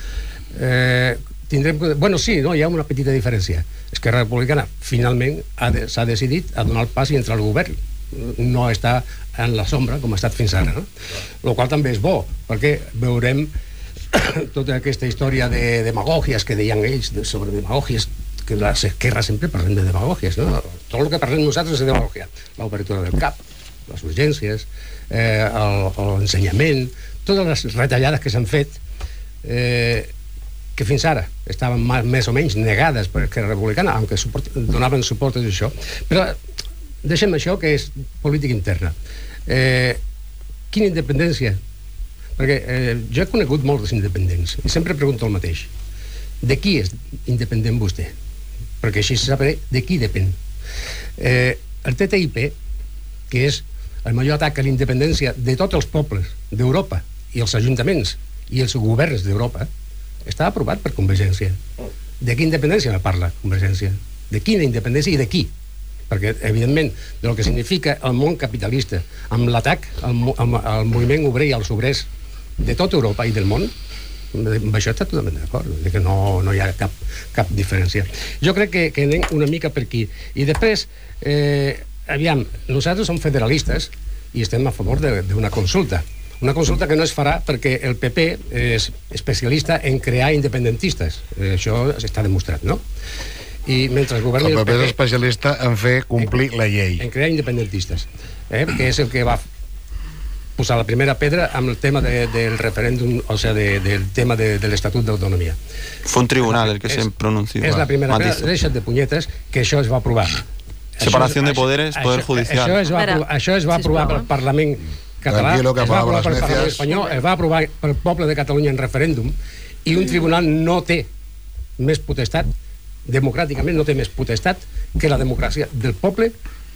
Speaker 10: Eh, tindrem... Bueno, sí, no, hi ha una petita diferència. Esquerra Republicana finalment s'ha de, s'ha decidit a donar el pas i entrar al govern. No està en la sombra com ha estat fins ara, no? El qual també és bo, perquè veurem tota aquesta història de demagògies que deien ells de, sobre demagògies, que les esquerres sempre parlem de demagògies, no? Tot el que parlem nosaltres és de demagògia. L'obertura del cap, les urgències, eh, l'ensenyament, totes les retallades que s'han fet, eh, que fins ara estaven més o menys negades per Esquerra Republicana, aunque suport, donaven suport a això. Però deixem això, que és política interna. Eh, quina independència? perquè eh, jo he conegut molts independents i sempre pregunto el mateix. De qui és independent vostè? Perquè així sabré de qui depèn. Eh, el T T I P, que és el major atac a la independència de tots els pobles d'Europa i els ajuntaments i els governs d'Europa, està aprovat per Convergència. De quina independència me parla Convergència? De quina independència i de qui? Perquè, evidentment, del que significa el món capitalista amb l'atac al, al, al moviment obrer i als obrers de tota Europa i del món, amb això està totalment d'acord, que no, no hi ha cap, cap diferència. Jo crec que, que anem una mica per aquí. I després, eh, aviam, nosaltres som federalistes i estem a favor d'una consulta. Una consulta que no es farà perquè el P P és especialista en crear independentistes. Eh, això està demostrat, no? I mentre el govern...
Speaker 4: El P P és especialista en fer complir la llei.
Speaker 10: En crear independentistes, eh? Que és el que va posar la primera pedra amb el tema de, del referèndum, o sigui, de, del tema de, de l'Estatut d'Autonomia.
Speaker 8: Fue un tribunal el que se pronunció.
Speaker 10: És la primera pedra, deixa't de punyetes, que això es va aprovar.
Speaker 8: Separació de poderes,
Speaker 10: això,
Speaker 8: poder judicial.
Speaker 10: Això es va aprovar, això es va aprovar pel Parlament català, es va aprovar pel Parlament espanyol, es va aprovar pel poble de Catalunya en referèndum, i un tribunal no té més potestat, democràticament no té més potestat que la democràcia del poble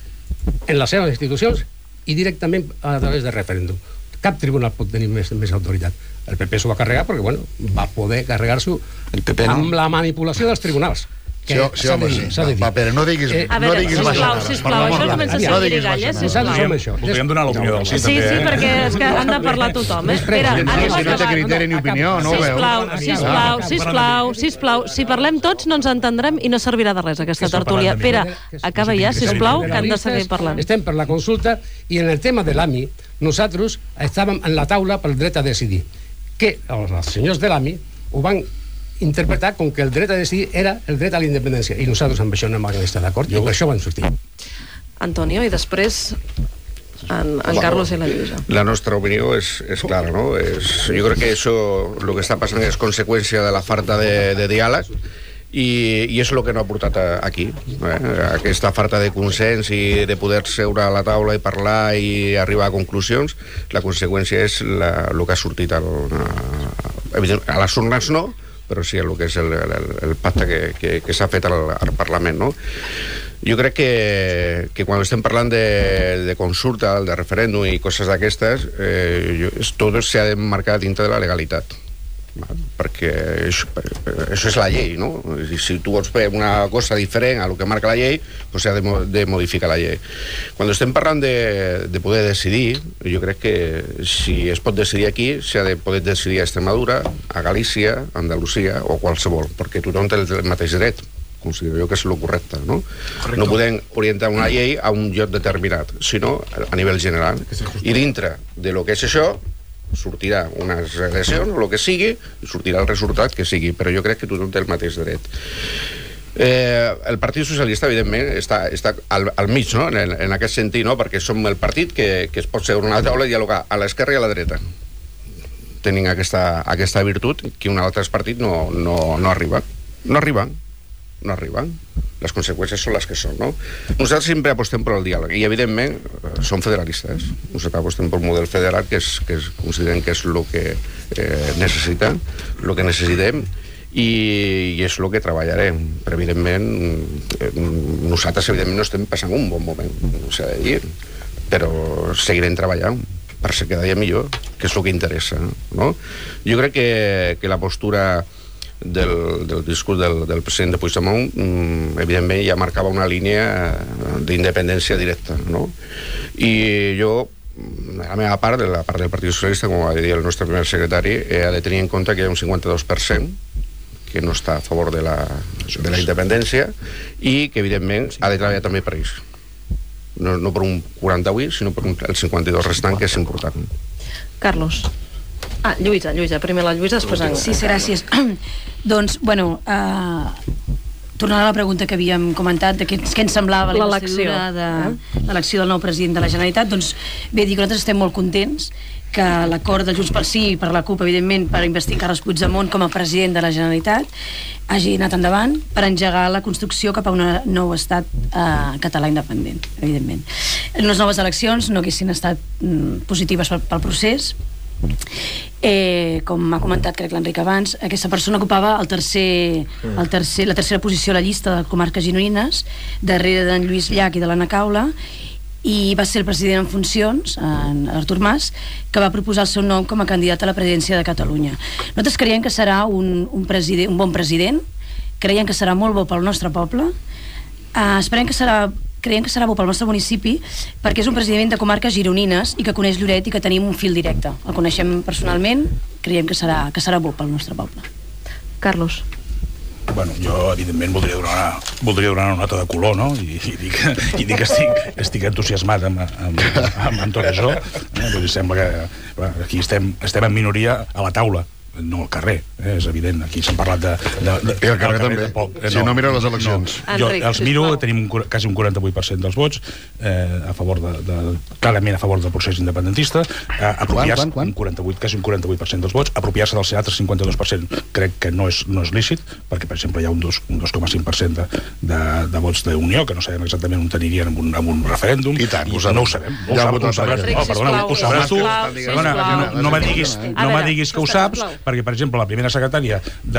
Speaker 10: en les seves institucions i directament a través de referèndum. Cap tribunal pot tenir més, més autoritat. El P P s'ho va carregar perquè, bueno, va poder carregar-s'ho no? amb la manipulació dels tribunals.
Speaker 4: Sí, sí, home, sí. Va, però no diguis...
Speaker 1: A veure, sisplau, sisplau, això comença a ser guirigalla, sisplau.
Speaker 2: Voldríem donar l'opinió del sí,
Speaker 1: també. Sí, sí, perquè és que han de parlar tothom, eh? Espera,
Speaker 4: si no té criteri ni opinió, no ho veu.
Speaker 1: Sisplau, sisplau, sisplau, sisplau, si parlem tots no ens entendrem i no servirà de res aquesta tertúlia. Pere, acaba ja, sisplau, que han de seguir parlant.
Speaker 10: Estem per la consulta i en el tema de l'A M I nosaltres estàvem en la taula pel dret a decidir, que els senyors de l'A M I ho van interpretar com que el dret a decidir era el dret a la independència, i nosaltres amb això no vam estar d'acord i per això van sortir.
Speaker 1: Antonio, i després en, en Carlos i la Lluïsa.
Speaker 7: La nostra opinió és, és clara, no? És, jo crec que això, el que està passant és conseqüència de la falta de, de diàleg i, i és el que no ha portat a, aquí, eh? Aquesta falta de consens i de poder seure a la taula i parlar i arribar a conclusions. La conseqüència és la, el que ha sortit al, a, a les urnes no, però sí el que és el, el, el pacte que, que, que s'ha fet al, al Parlament, no? Jo crec que, que quan estem parlant de, de consulta, de referèndum i coses d'aquestes, eh, tot s'ha de marcar dintre de la legalitat, val? Perquè això, això és la llei, no? I si tu vols fer una cosa diferent a lo que marca la llei, doncs s'ha de, de modificar la llei. Quan estem parlant de, de poder decidir, jo crec que si es pot decidir aquí, s'ha de poder decidir a Extremadura, a Galícia, a Andalusia o qualsevol, perquè tothom té el mateix dret. Considero jo que és el correcte, no? Correcte. No podem orientar una llei a un lloc determinat, sinó a nivell general. I dintre de lo que és això, sortirà unes eleccions o el que sigui, i sortirà el resultat que sigui, però jo crec que tothom té el mateix dret. Eh, el Partit Socialista, evidentment, està, està al, al mig, no? en, en aquest sentit, no? Perquè som el partit que, que es pot seure una taula i dialogar a l'esquerra i a la dreta. Tenim aquesta, aquesta virtut que un altre partit no, no, no arriba. No arriben. no arriben. Les conseqüències són les que són, no? Nosaltres sempre apostem per el diàleg i, evidentment, som federalistes. Nosaltres apostem per un model federal que, és, que és, considerem que és el que eh, necessita, el que necessitem i, i és el que treballarem. Però, evidentment, eh, nosaltres, evidentment, no estem passant un bon moment, no s'ha de dir, però seguirem treballant per ser cada dia millor, que és el que interessa, no? Jo crec que, que la postura Del, del discurs del, del president de Puigdemont, mmm, evidentment ja marcava una línia d'independència directa, no? I jo, la meva part, de la part del Partit Socialista, com va dir el nostre primer secretari, eh, ha de tenir en compte que hi ha un cinquanta-dos per cent que no està a favor de la, de la independència i que, evidentment, ha de treballar també per ells. No, no per un quaranta-vuit, sinó per un, el cinquanta-dos restant, que és important.
Speaker 1: Carlos. Ah, Lluïsa, Lluïsa, primer la Lluïsa, després en...
Speaker 3: Sí, sí, gràcies. Doncs, bueno, eh, tornant a la pregunta que havíem comentat de què, què ens semblava
Speaker 1: l'elecció
Speaker 3: de l'elecció del nou president de la Generalitat, doncs bé, dic que nosaltres estem molt contents que l'acord de Junts pel Sí i per la CUP, evidentment, per investir Carles Puigdemont com a president de la Generalitat hagi anat endavant per engegar la construcció cap a un nou estat eh, català independent, evidentment. Les noves eleccions no haguessin estat mm, positives pel, pel procés, Eh, com m'ha comentat, crec, l'Enric abans, aquesta persona ocupava el tercer, el tercer, la tercera posició a la llista de comarques gironines, darrere d'en Lluís Llach i de l'Anna Caula, i va ser el president en funcions, en Artur Mas, que va proposar el seu nom com a candidat a la presidència de Catalunya. Nosaltres creiem que serà un, un, president, un bon president, creiem que serà molt bo pel nostre poble, uh, esperem que serà creiem que serà bo pel nostre municipi perquè és un president de comarques gironines i que coneix Lloret i que tenim un fil directe. El coneixem personalment, creiem que serà, que serà bo pel nostre poble.
Speaker 1: Carlos.
Speaker 2: Bueno, jo evidentment voldria donar una, voldria donar una nota de color, no? I, i dir que, i dir que estic, estic entusiasmat amb, amb, amb, amb tot això. Eh? Vull dir, sembla que bueno, aquí estem, estem en minoria a la taula, no al carrer, eh? És evident. Aquí s'han parlat de... de, de
Speaker 4: I al carrer, carrer també,
Speaker 2: poc, eh,
Speaker 4: si no, no mira les eleccions.
Speaker 2: No. Jo els miro, tenim un, quasi un quaranta-vuit per cent dels vots eh, a favor de, de, clarament a favor del procés independentista, eh, apropiar-se, quan, quan, quan? quaranta-vuit, quasi un quaranta-vuit per cent dels vots, apropiar-se del Senat, el cinquanta-dos per cent crec que no és, no és lícit, perquè per exemple hi ha un dos coma cinc per cent de, de, de vots d'Unió, que no sabem exactament on anirien amb un, amb un referèndum,
Speaker 4: i tant,
Speaker 2: i no ho sabem. No
Speaker 4: ja
Speaker 2: ho sabràs, no, perdona, ho sabràs tu, perdona, no, no me diguis, no me diguis que ho saps, perquè per exemple la primera secretària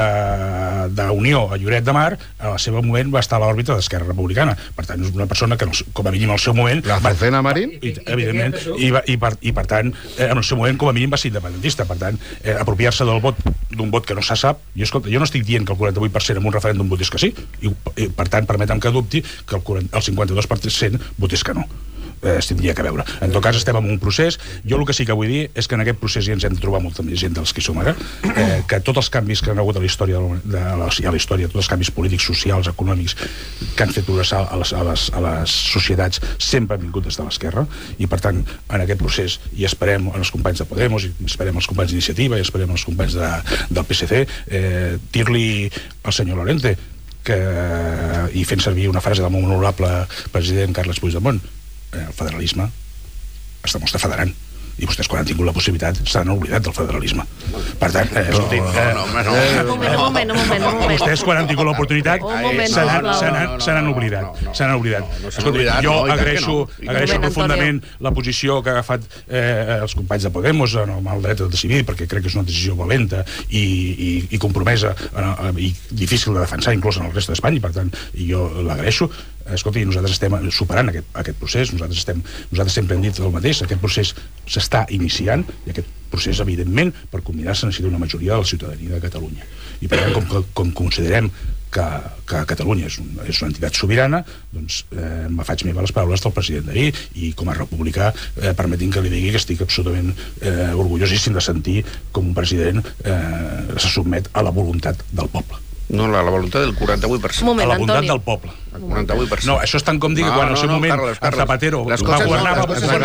Speaker 2: d'Unió a Lloret de Mar, a la seva moment va estar a l'òrbita d'Esquerra Republicana. Per tant, és una persona que, com a mínim, al seu moment...
Speaker 4: La Focena Marín?
Speaker 2: I, evidentment, i, va, i, per, i per tant, eh, en el seu moment, com a mínim, va ser independentista. Per tant, eh, apropiar-se del vot d'un vot que no se sap... Jo, escolta, jo no estic dient que el quaranta-vuit per cent en un referèndum votés que sí, i, i per tant, permetem que dubti que el, quaranta, el cinquanta-dos per cent votés que no. Eh, es tindria que veure. En tot cas, estem en un procés. Jo el que sí que vull dir és que en aquest procés ja ens hem de trobar molta més gent dels que som ara, eh, que tots els canvis que han hagut a la història, de la, a la història, tots els canvis polítics, socials, econòmics, que han fet progressar a les, a les, a les societats, sempre han vingut des de l'esquerra, i per tant, en aquest procés, i esperem els companys de Podemos, i esperem els companys d'Iniciativa, i esperem els companys de, del P S C, eh, dir-li al senyor Lorente, que, i fent servir una frase del molt honorable president Carles Puigdemont, el federalisme es demostra federant, i vostès quan han tingut la possibilitat s'han oblidat del federalisme. Per tant, eh, escolti, eh,
Speaker 1: no, no, no, eh, un moment, un moment, un moment, un moment.
Speaker 2: Vostès quan han tingut l'oportunitat se n'han oblidat, se n'han oblidat. Escolti, jo agraeixo, agraeixo profundament la posició que ha agafat eh, els companys de Podemos amb el dret a decidir, perquè crec que és una decisió valenta i, i, i compromesa i difícil de defensar inclús en el reste d'Espanya, i per tant jo l'agraeixo. Escolti, nosaltres estem superant aquest, aquest procés, nosaltres, estem, nosaltres sempre hem dit el mateix, aquest procés s'està iniciant, i aquest procés, evidentment, per culminar-se necessita una majoria de la ciutadania de Catalunya. I per tant, com, com considerem que, que Catalunya és, un, és una entitat sobirana, doncs eh, me faig meva les paraules del president d'ahir, i com a republicà eh, permetin que li digui que estic absolutament eh, orgullosíssim de sentir com un president eh, se sotmet a la voluntat del poble.
Speaker 7: No, la, la voluntat del quaranta-vuit per cent.
Speaker 2: Moment, a la voluntat Antoni. Del poble.
Speaker 7: El quaranta-vuit per cent.
Speaker 2: No, això és tant com dir que no, quan al no, seu no, moment Carles, Carles, el Zapatero va governar...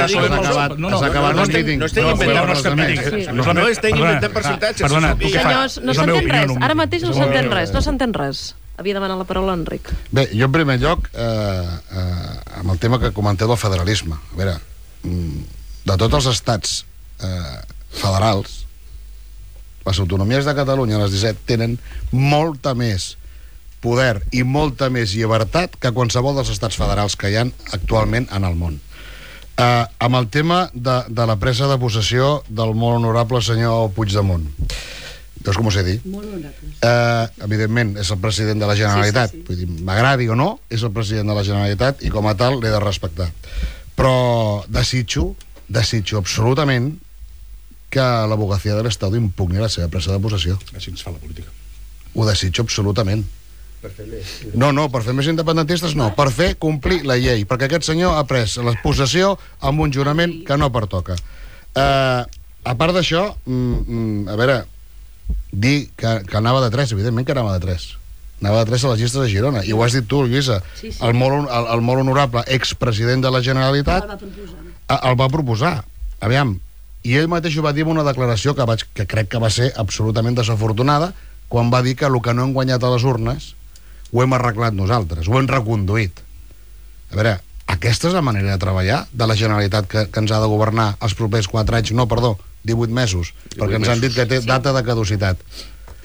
Speaker 7: No estic inventant no estic inventant percentatges.
Speaker 2: Perdona, tu què fas?
Speaker 1: No s'entén res, ara mateix no s'entén res, no s'entén res. Havia demanat la paraula Enric.
Speaker 4: Bé, jo en primer lloc, eh, eh, amb el tema que comenteu del federalisme, a veure, de tots els estats eh, federals, les autonomies de Catalunya, les disset, tenen molta més poder i molta més llibertat que qualsevol dels estats federals que hi ha actualment en el món. Eh, amb el tema de, de la presa de possessió del molt honorable senyor Puigdemont. Veus com us he dit? Molt honorable. Eh, evidentment, és el president de la Generalitat. Sí, sí, sí. Vull dir, m'agradi o no, és el president de la Generalitat i com a tal l'he de respectar. Però desitjo, desitjo absolutament que l'abogacía de l'Estat impugni la seva presa de possessió.
Speaker 2: Així ens fa la política.
Speaker 4: Ho desitjo absolutament. Per fer més. No, no, per fer més independentistes no, per fer complir la llei, perquè aquest senyor ha pres la possessió amb un jurament que no pertoca. Eh, a part d'això, mm, a veure, dir que, que anava de tres, evidentment que anava de tres. Anava de tres a les llistes de Girona, i ho has dit tu, Lluïsa, sí, sí. El, molt, el, el molt honorable expresident de la Generalitat el va proposar. El va proposar. Aviam, i ell mateix ho va dir en una declaració que, vaig, que crec que va ser absolutament desafortunada, quan va dir que el que no hem guanyat a les urnes ho hem arreglat nosaltres, ho hem reconduït. A veure, aquesta és la manera de treballar de la Generalitat que, que ens ha de governar els propers quatre anys, no, perdó, divuit mesos, divuit perquè ens han dit que té data de caducitat.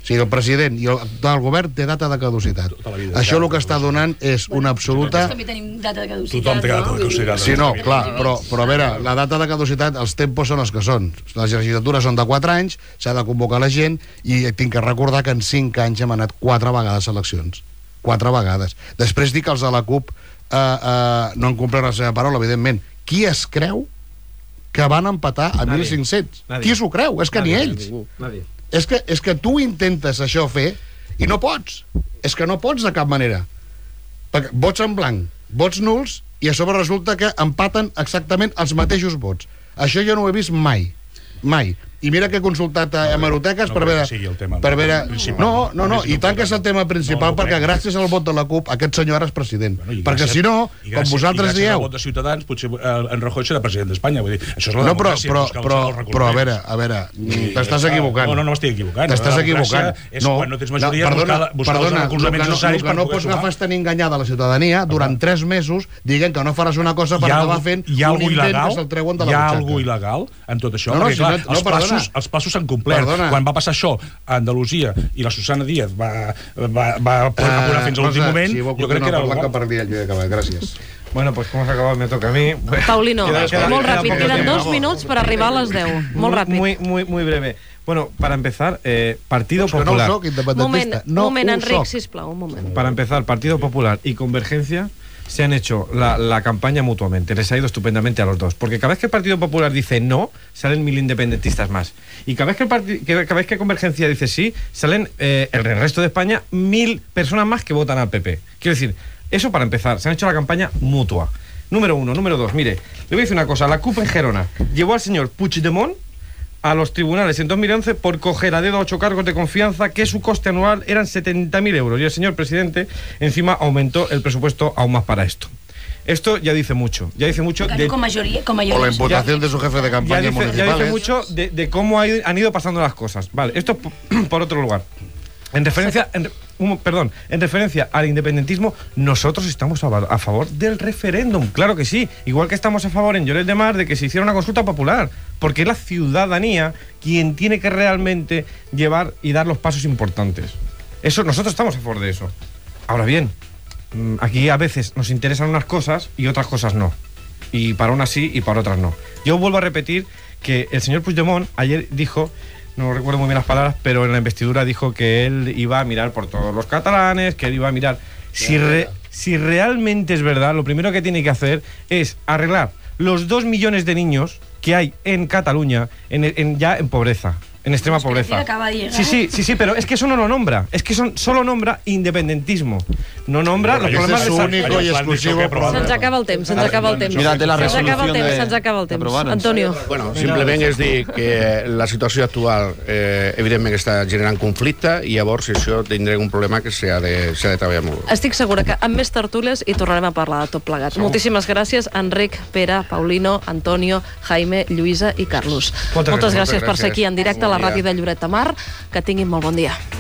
Speaker 4: O sigui, el president i el, el govern té data de caducitat. Això el que està donant és una absoluta...
Speaker 3: Nosaltres també tenim data de caducitat.
Speaker 2: Tothom té data de caducitat.
Speaker 4: Sí, no, clar, però, però a veure, la data de caducitat, els tempos són els que són. Les legislatures són de quatre anys, s'ha de convocar la gent, i tinc que recordar que en cinc anys hem anat quatre vegades a eleccions. Quatre vegades. Després dic que els de la CUP eh, eh, no han complert la seva paraula, evidentment. Qui es creu que van empatar a mil cinc-cents? Qui s'ho creu? És que ni ells.
Speaker 6: Nadie.
Speaker 4: És que, és que tu intentes això fer i no pots. És que no pots de cap manera. Perquè vots en blanc, vots nuls, i a sobre resulta que empaten exactament els mateixos vots. Això jo no ho he vist mai. Mai. I mira que he consultat a hemeroteques
Speaker 2: no,
Speaker 4: per veure...
Speaker 2: Sí, el tema,
Speaker 4: per veure... No, no, no, i tant que és el tema principal,
Speaker 2: no, no,
Speaker 4: perquè gràcies al vot de la CUP aquest senyor ara és president.
Speaker 2: Bueno,
Speaker 4: perquè
Speaker 2: gràcies,
Speaker 4: si no,
Speaker 2: gràcies,
Speaker 4: com vosaltres dieu...
Speaker 2: I gràcies al vot de Ciutadans, potser eh, en Rajoy serà president d'Espanya. Vull dir, això és la
Speaker 4: no, però,
Speaker 2: democràcia.
Speaker 4: però,
Speaker 2: Però,
Speaker 4: però, però, a veure, a veure, t'estàs equivocant.
Speaker 2: No, no, no m'estic equivocant.
Speaker 4: T'estàs equivocant.
Speaker 2: És quan no tens majoria,
Speaker 4: no, perdona,
Speaker 2: buscar, buscar
Speaker 4: perdona,
Speaker 2: els recolzaments necessaris
Speaker 4: per poder sumar. El que no pots agafar és tenir enganyada la ciutadania durant tres mesos dient que no faràs una cosa per acabar fent un intent que se'l treuen de la butxaca.
Speaker 2: Hi ha alguna il·legal en tot això?
Speaker 4: No, no,
Speaker 2: perquè,
Speaker 4: si
Speaker 2: clar,
Speaker 4: no, no,
Speaker 2: els
Speaker 4: perdona.
Speaker 2: passos, els passos s'han complert.
Speaker 4: Perdona.
Speaker 2: Quan va passar això a Andalusia i la Susana Díaz va, va, va apurar fins a l'últim moment,
Speaker 4: si
Speaker 2: jo crec que era
Speaker 4: el per dia, jo he acabat, gràcies.
Speaker 6: Bueno, pues como se ha acabado, me toca a mí.
Speaker 1: Paulino,
Speaker 6: Queda- queda-
Speaker 1: molt
Speaker 6: queda
Speaker 1: ràpid,
Speaker 6: poco
Speaker 1: queden
Speaker 6: tiempo.
Speaker 1: dos minuts per arribar a les deu. Molt ràpid.
Speaker 6: Muy, muy, muy breve. Bueno, para empezar, eh, Partido
Speaker 4: És que no ho
Speaker 6: Popular.
Speaker 4: soc, independentista.
Speaker 1: Moment,
Speaker 4: No
Speaker 1: moment,
Speaker 4: ho
Speaker 1: Enric,
Speaker 4: soc.
Speaker 1: sisplau, un moment.
Speaker 6: Para empezar, Partido Popular y Convergencia se han hecho la, la campaña mutuamente. Les ha ido estupendamente a los dos. Porque cada vez que el Partido Popular dice no, salen mil independentistas más. Y cada vez que, el parti- que, cada vez que Convergencia dice sí, salen eh, el resto de España mil personas más que votan al P P. Quiero decir, eso para empezar. Se han hecho la campaña mutua. Número uno. Número dos. Mire, le voy a decir una cosa. La CUP en Gerona llevó al señor Puigdemont a los tribunales en dos mil once por coger a dedo ocho cargos de confianza que su coste anual eran setenta mil euros. Y el señor presidente encima aumentó el presupuesto aún más para esto. Esto ya dice mucho. Ya dice mucho
Speaker 3: Ganó con mayoría, con mayoría.
Speaker 4: O la imputación de su jefe de
Speaker 6: ya
Speaker 4: campaña
Speaker 6: dice, ya
Speaker 4: municipales.
Speaker 6: dice mucho de, de cómo ha ido- han ido pasando las cosas. Vale, esto por, por otro lugar. En referencia, en, re- un- perdón, en referencia al independentismo, nosotros estamos a, va- a favor del referéndum, claro que sí. Igual que estamos a favor en Lloret de Mar de que se hiciera una consulta popular, porque es la ciudadanía quien tiene que realmente llevar y dar los pasos importantes. Eso, nosotros estamos a favor de eso. Ahora bien, mm, aquí a veces nos interesan unas cosas y otras cosas no. Y para unas sí y para otras no. Yo vuelvo a repetir que el señor Puigdemont ayer dijo, no recuerdo muy bien las palabras, pero en la investidura dijo que él iba a mirar por todos los catalanes, que él iba a mirar... Si, re- si realmente es verdad, lo primero que tiene que hacer es arreglar los dos millones de niños que hay en Cataluña en, en- ya en pobreza, en extrema
Speaker 3: Es que
Speaker 6: pobreza.
Speaker 3: acaba de llegar.
Speaker 6: Sí, sí, sí, sí, pero es que eso no lo nombra. Es que son, solo nombra independentismo. No nombra los
Speaker 2: Allò
Speaker 6: problemas
Speaker 2: és
Speaker 6: de
Speaker 2: únic
Speaker 6: salud.
Speaker 4: i exclusiu al programa.
Speaker 1: Se'ns acaba el temps, se'ns acaba el temps.
Speaker 8: Mira, té la
Speaker 1: Se'ns acaba el
Speaker 8: resolució
Speaker 1: temps,
Speaker 8: de-
Speaker 1: se'ns acaba el temps.
Speaker 8: d'aprovar-nos.
Speaker 1: Antonio.
Speaker 7: Bueno, simplement és dir que la situació actual eh, evidentment està generant conflicte i llavors això tindrem un problema que s'ha de, s'ha de treballar molt.
Speaker 1: Estic segura que amb més tertúlies hi tornarem a parlar de tot plegat. Moltíssimes gràcies, Enric, Pere, Paulino, Antonio, Jaime, Lluïsa i Carlos.
Speaker 6: Moltes
Speaker 1: Moltes
Speaker 6: gràcies.
Speaker 1: gràcies per ser
Speaker 7: Gràcies.
Speaker 1: aquí en directe a la
Speaker 7: Bon dia.
Speaker 1: ràdio de Lloret de Mar. Que tinguin molt bon dia.